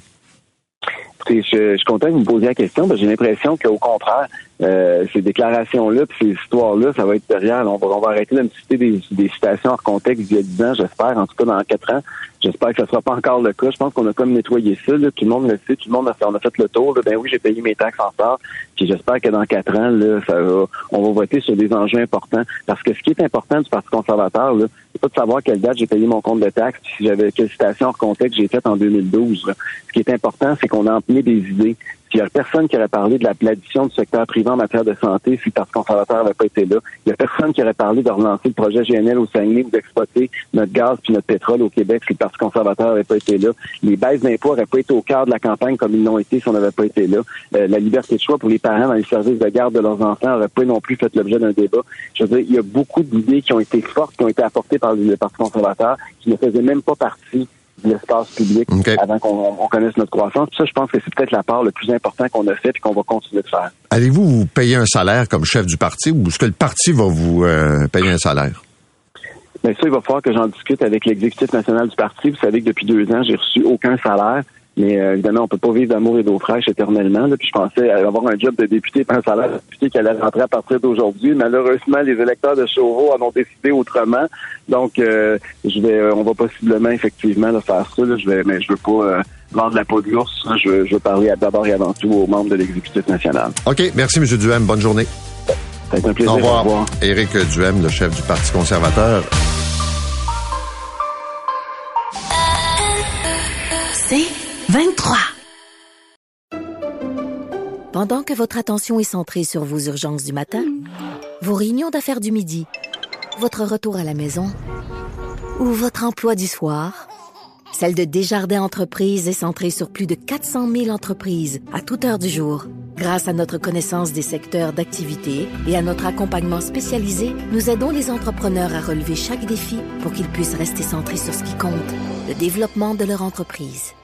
Écoutez, je, je suis content que vous me posiez la question, parce que j'ai l'impression qu'au contraire, euh, ces déclarations-là puis ces histoires-là, ça va être derrière. On va, on va arrêter de me citer des, des citations hors contexte d'il y a dix ans, j'espère, en tout cas dans quatre ans. J'espère que ça sera pas encore le cas. Je pense qu'on a comme nettoyé ça, là. Tout le monde le sait, tout le monde a fait, on a fait le tour, là. Ben oui, j'ai payé mes taxes en retard. Puis j'espère que dans quatre ans, là, ça va, on va voter sur des enjeux importants. Parce que ce qui est important du Parti conservateur, là, c'est pas de savoir quelle date j'ai payé mon compte de taxes, puis si j'avais quelle citation hors contexte j'ai faite en deux mille douze. Là. Ce qui est important, c'est qu'on a emmené des idées. Puis il n'y a personne qui aurait parlé de la l'addition du secteur privé en matière de santé si le Parti conservateur n'avait pas été là. Il n'y a personne qui aurait parlé de relancer le projet G N L au Saguenay ou d'exploiter notre gaz puis notre pétrole au Québec si le Parti conservateur n'avait pas été là. Les baisses d'impôts n'auraient pas été au cœur de la campagne comme ils l'ont été si on n'avait pas été là. Euh, la liberté de choix pour les parents dans les services de garde de leurs enfants n'aurait pas non plus fait l'objet d'un débat. Je veux dire, il y a beaucoup d'idées qui ont été fortes, qui ont été apportées par le Parti conservateur, qui ne faisaient même pas partie de l'espace public okay. avant qu'on on connaisse notre croissance. Puis ça, je pense que c'est peut-être la part le plus important qu'on a fait et qu'on va continuer de faire. Allez-vous vous payer un salaire comme chef du parti ou est-ce que le parti va vous euh, payer un salaire? Bien, ça, il va falloir que j'en discute avec l'exécutif national du parti. Vous savez que depuis deux ans, j'ai reçu aucun salaire. Mais euh, évidemment, on peut pas vivre d'amour et d'eau fraîche éternellement. Là. Puis je pensais avoir un job de député et un salaire de député qui allait rentrer à partir d'aujourd'hui. Malheureusement, les électeurs de Chauveau en ont décidé autrement. Donc, euh, je vais, euh, on va possiblement effectivement là, faire ça. Là. Je vais, mais je veux pas euh, vendre la peau de l'ours. Je veux, je veux parler d'abord et avant tout aux membres de l'exécutif national. OK. Merci, M. Duhem. Bonne journée. Ça a été un plaisir. Au revoir. Au revoir. Éric Duhem, le chef du Parti conservateur. C'est vingt-trois. Pendant que votre attention est centrée sur vos urgences du matin, vos réunions d'affaires du midi, votre retour à la maison ou votre emploi du soir, celle de Desjardins Entreprises est centrée sur plus de quatre cent mille entreprises à toute heure du jour. Grâce à notre connaissance des secteurs d'activité et à notre accompagnement spécialisé, nous aidons les entrepreneurs à relever chaque défi pour qu'ils puissent rester centrés sur ce qui compte, le développement de leur entreprise.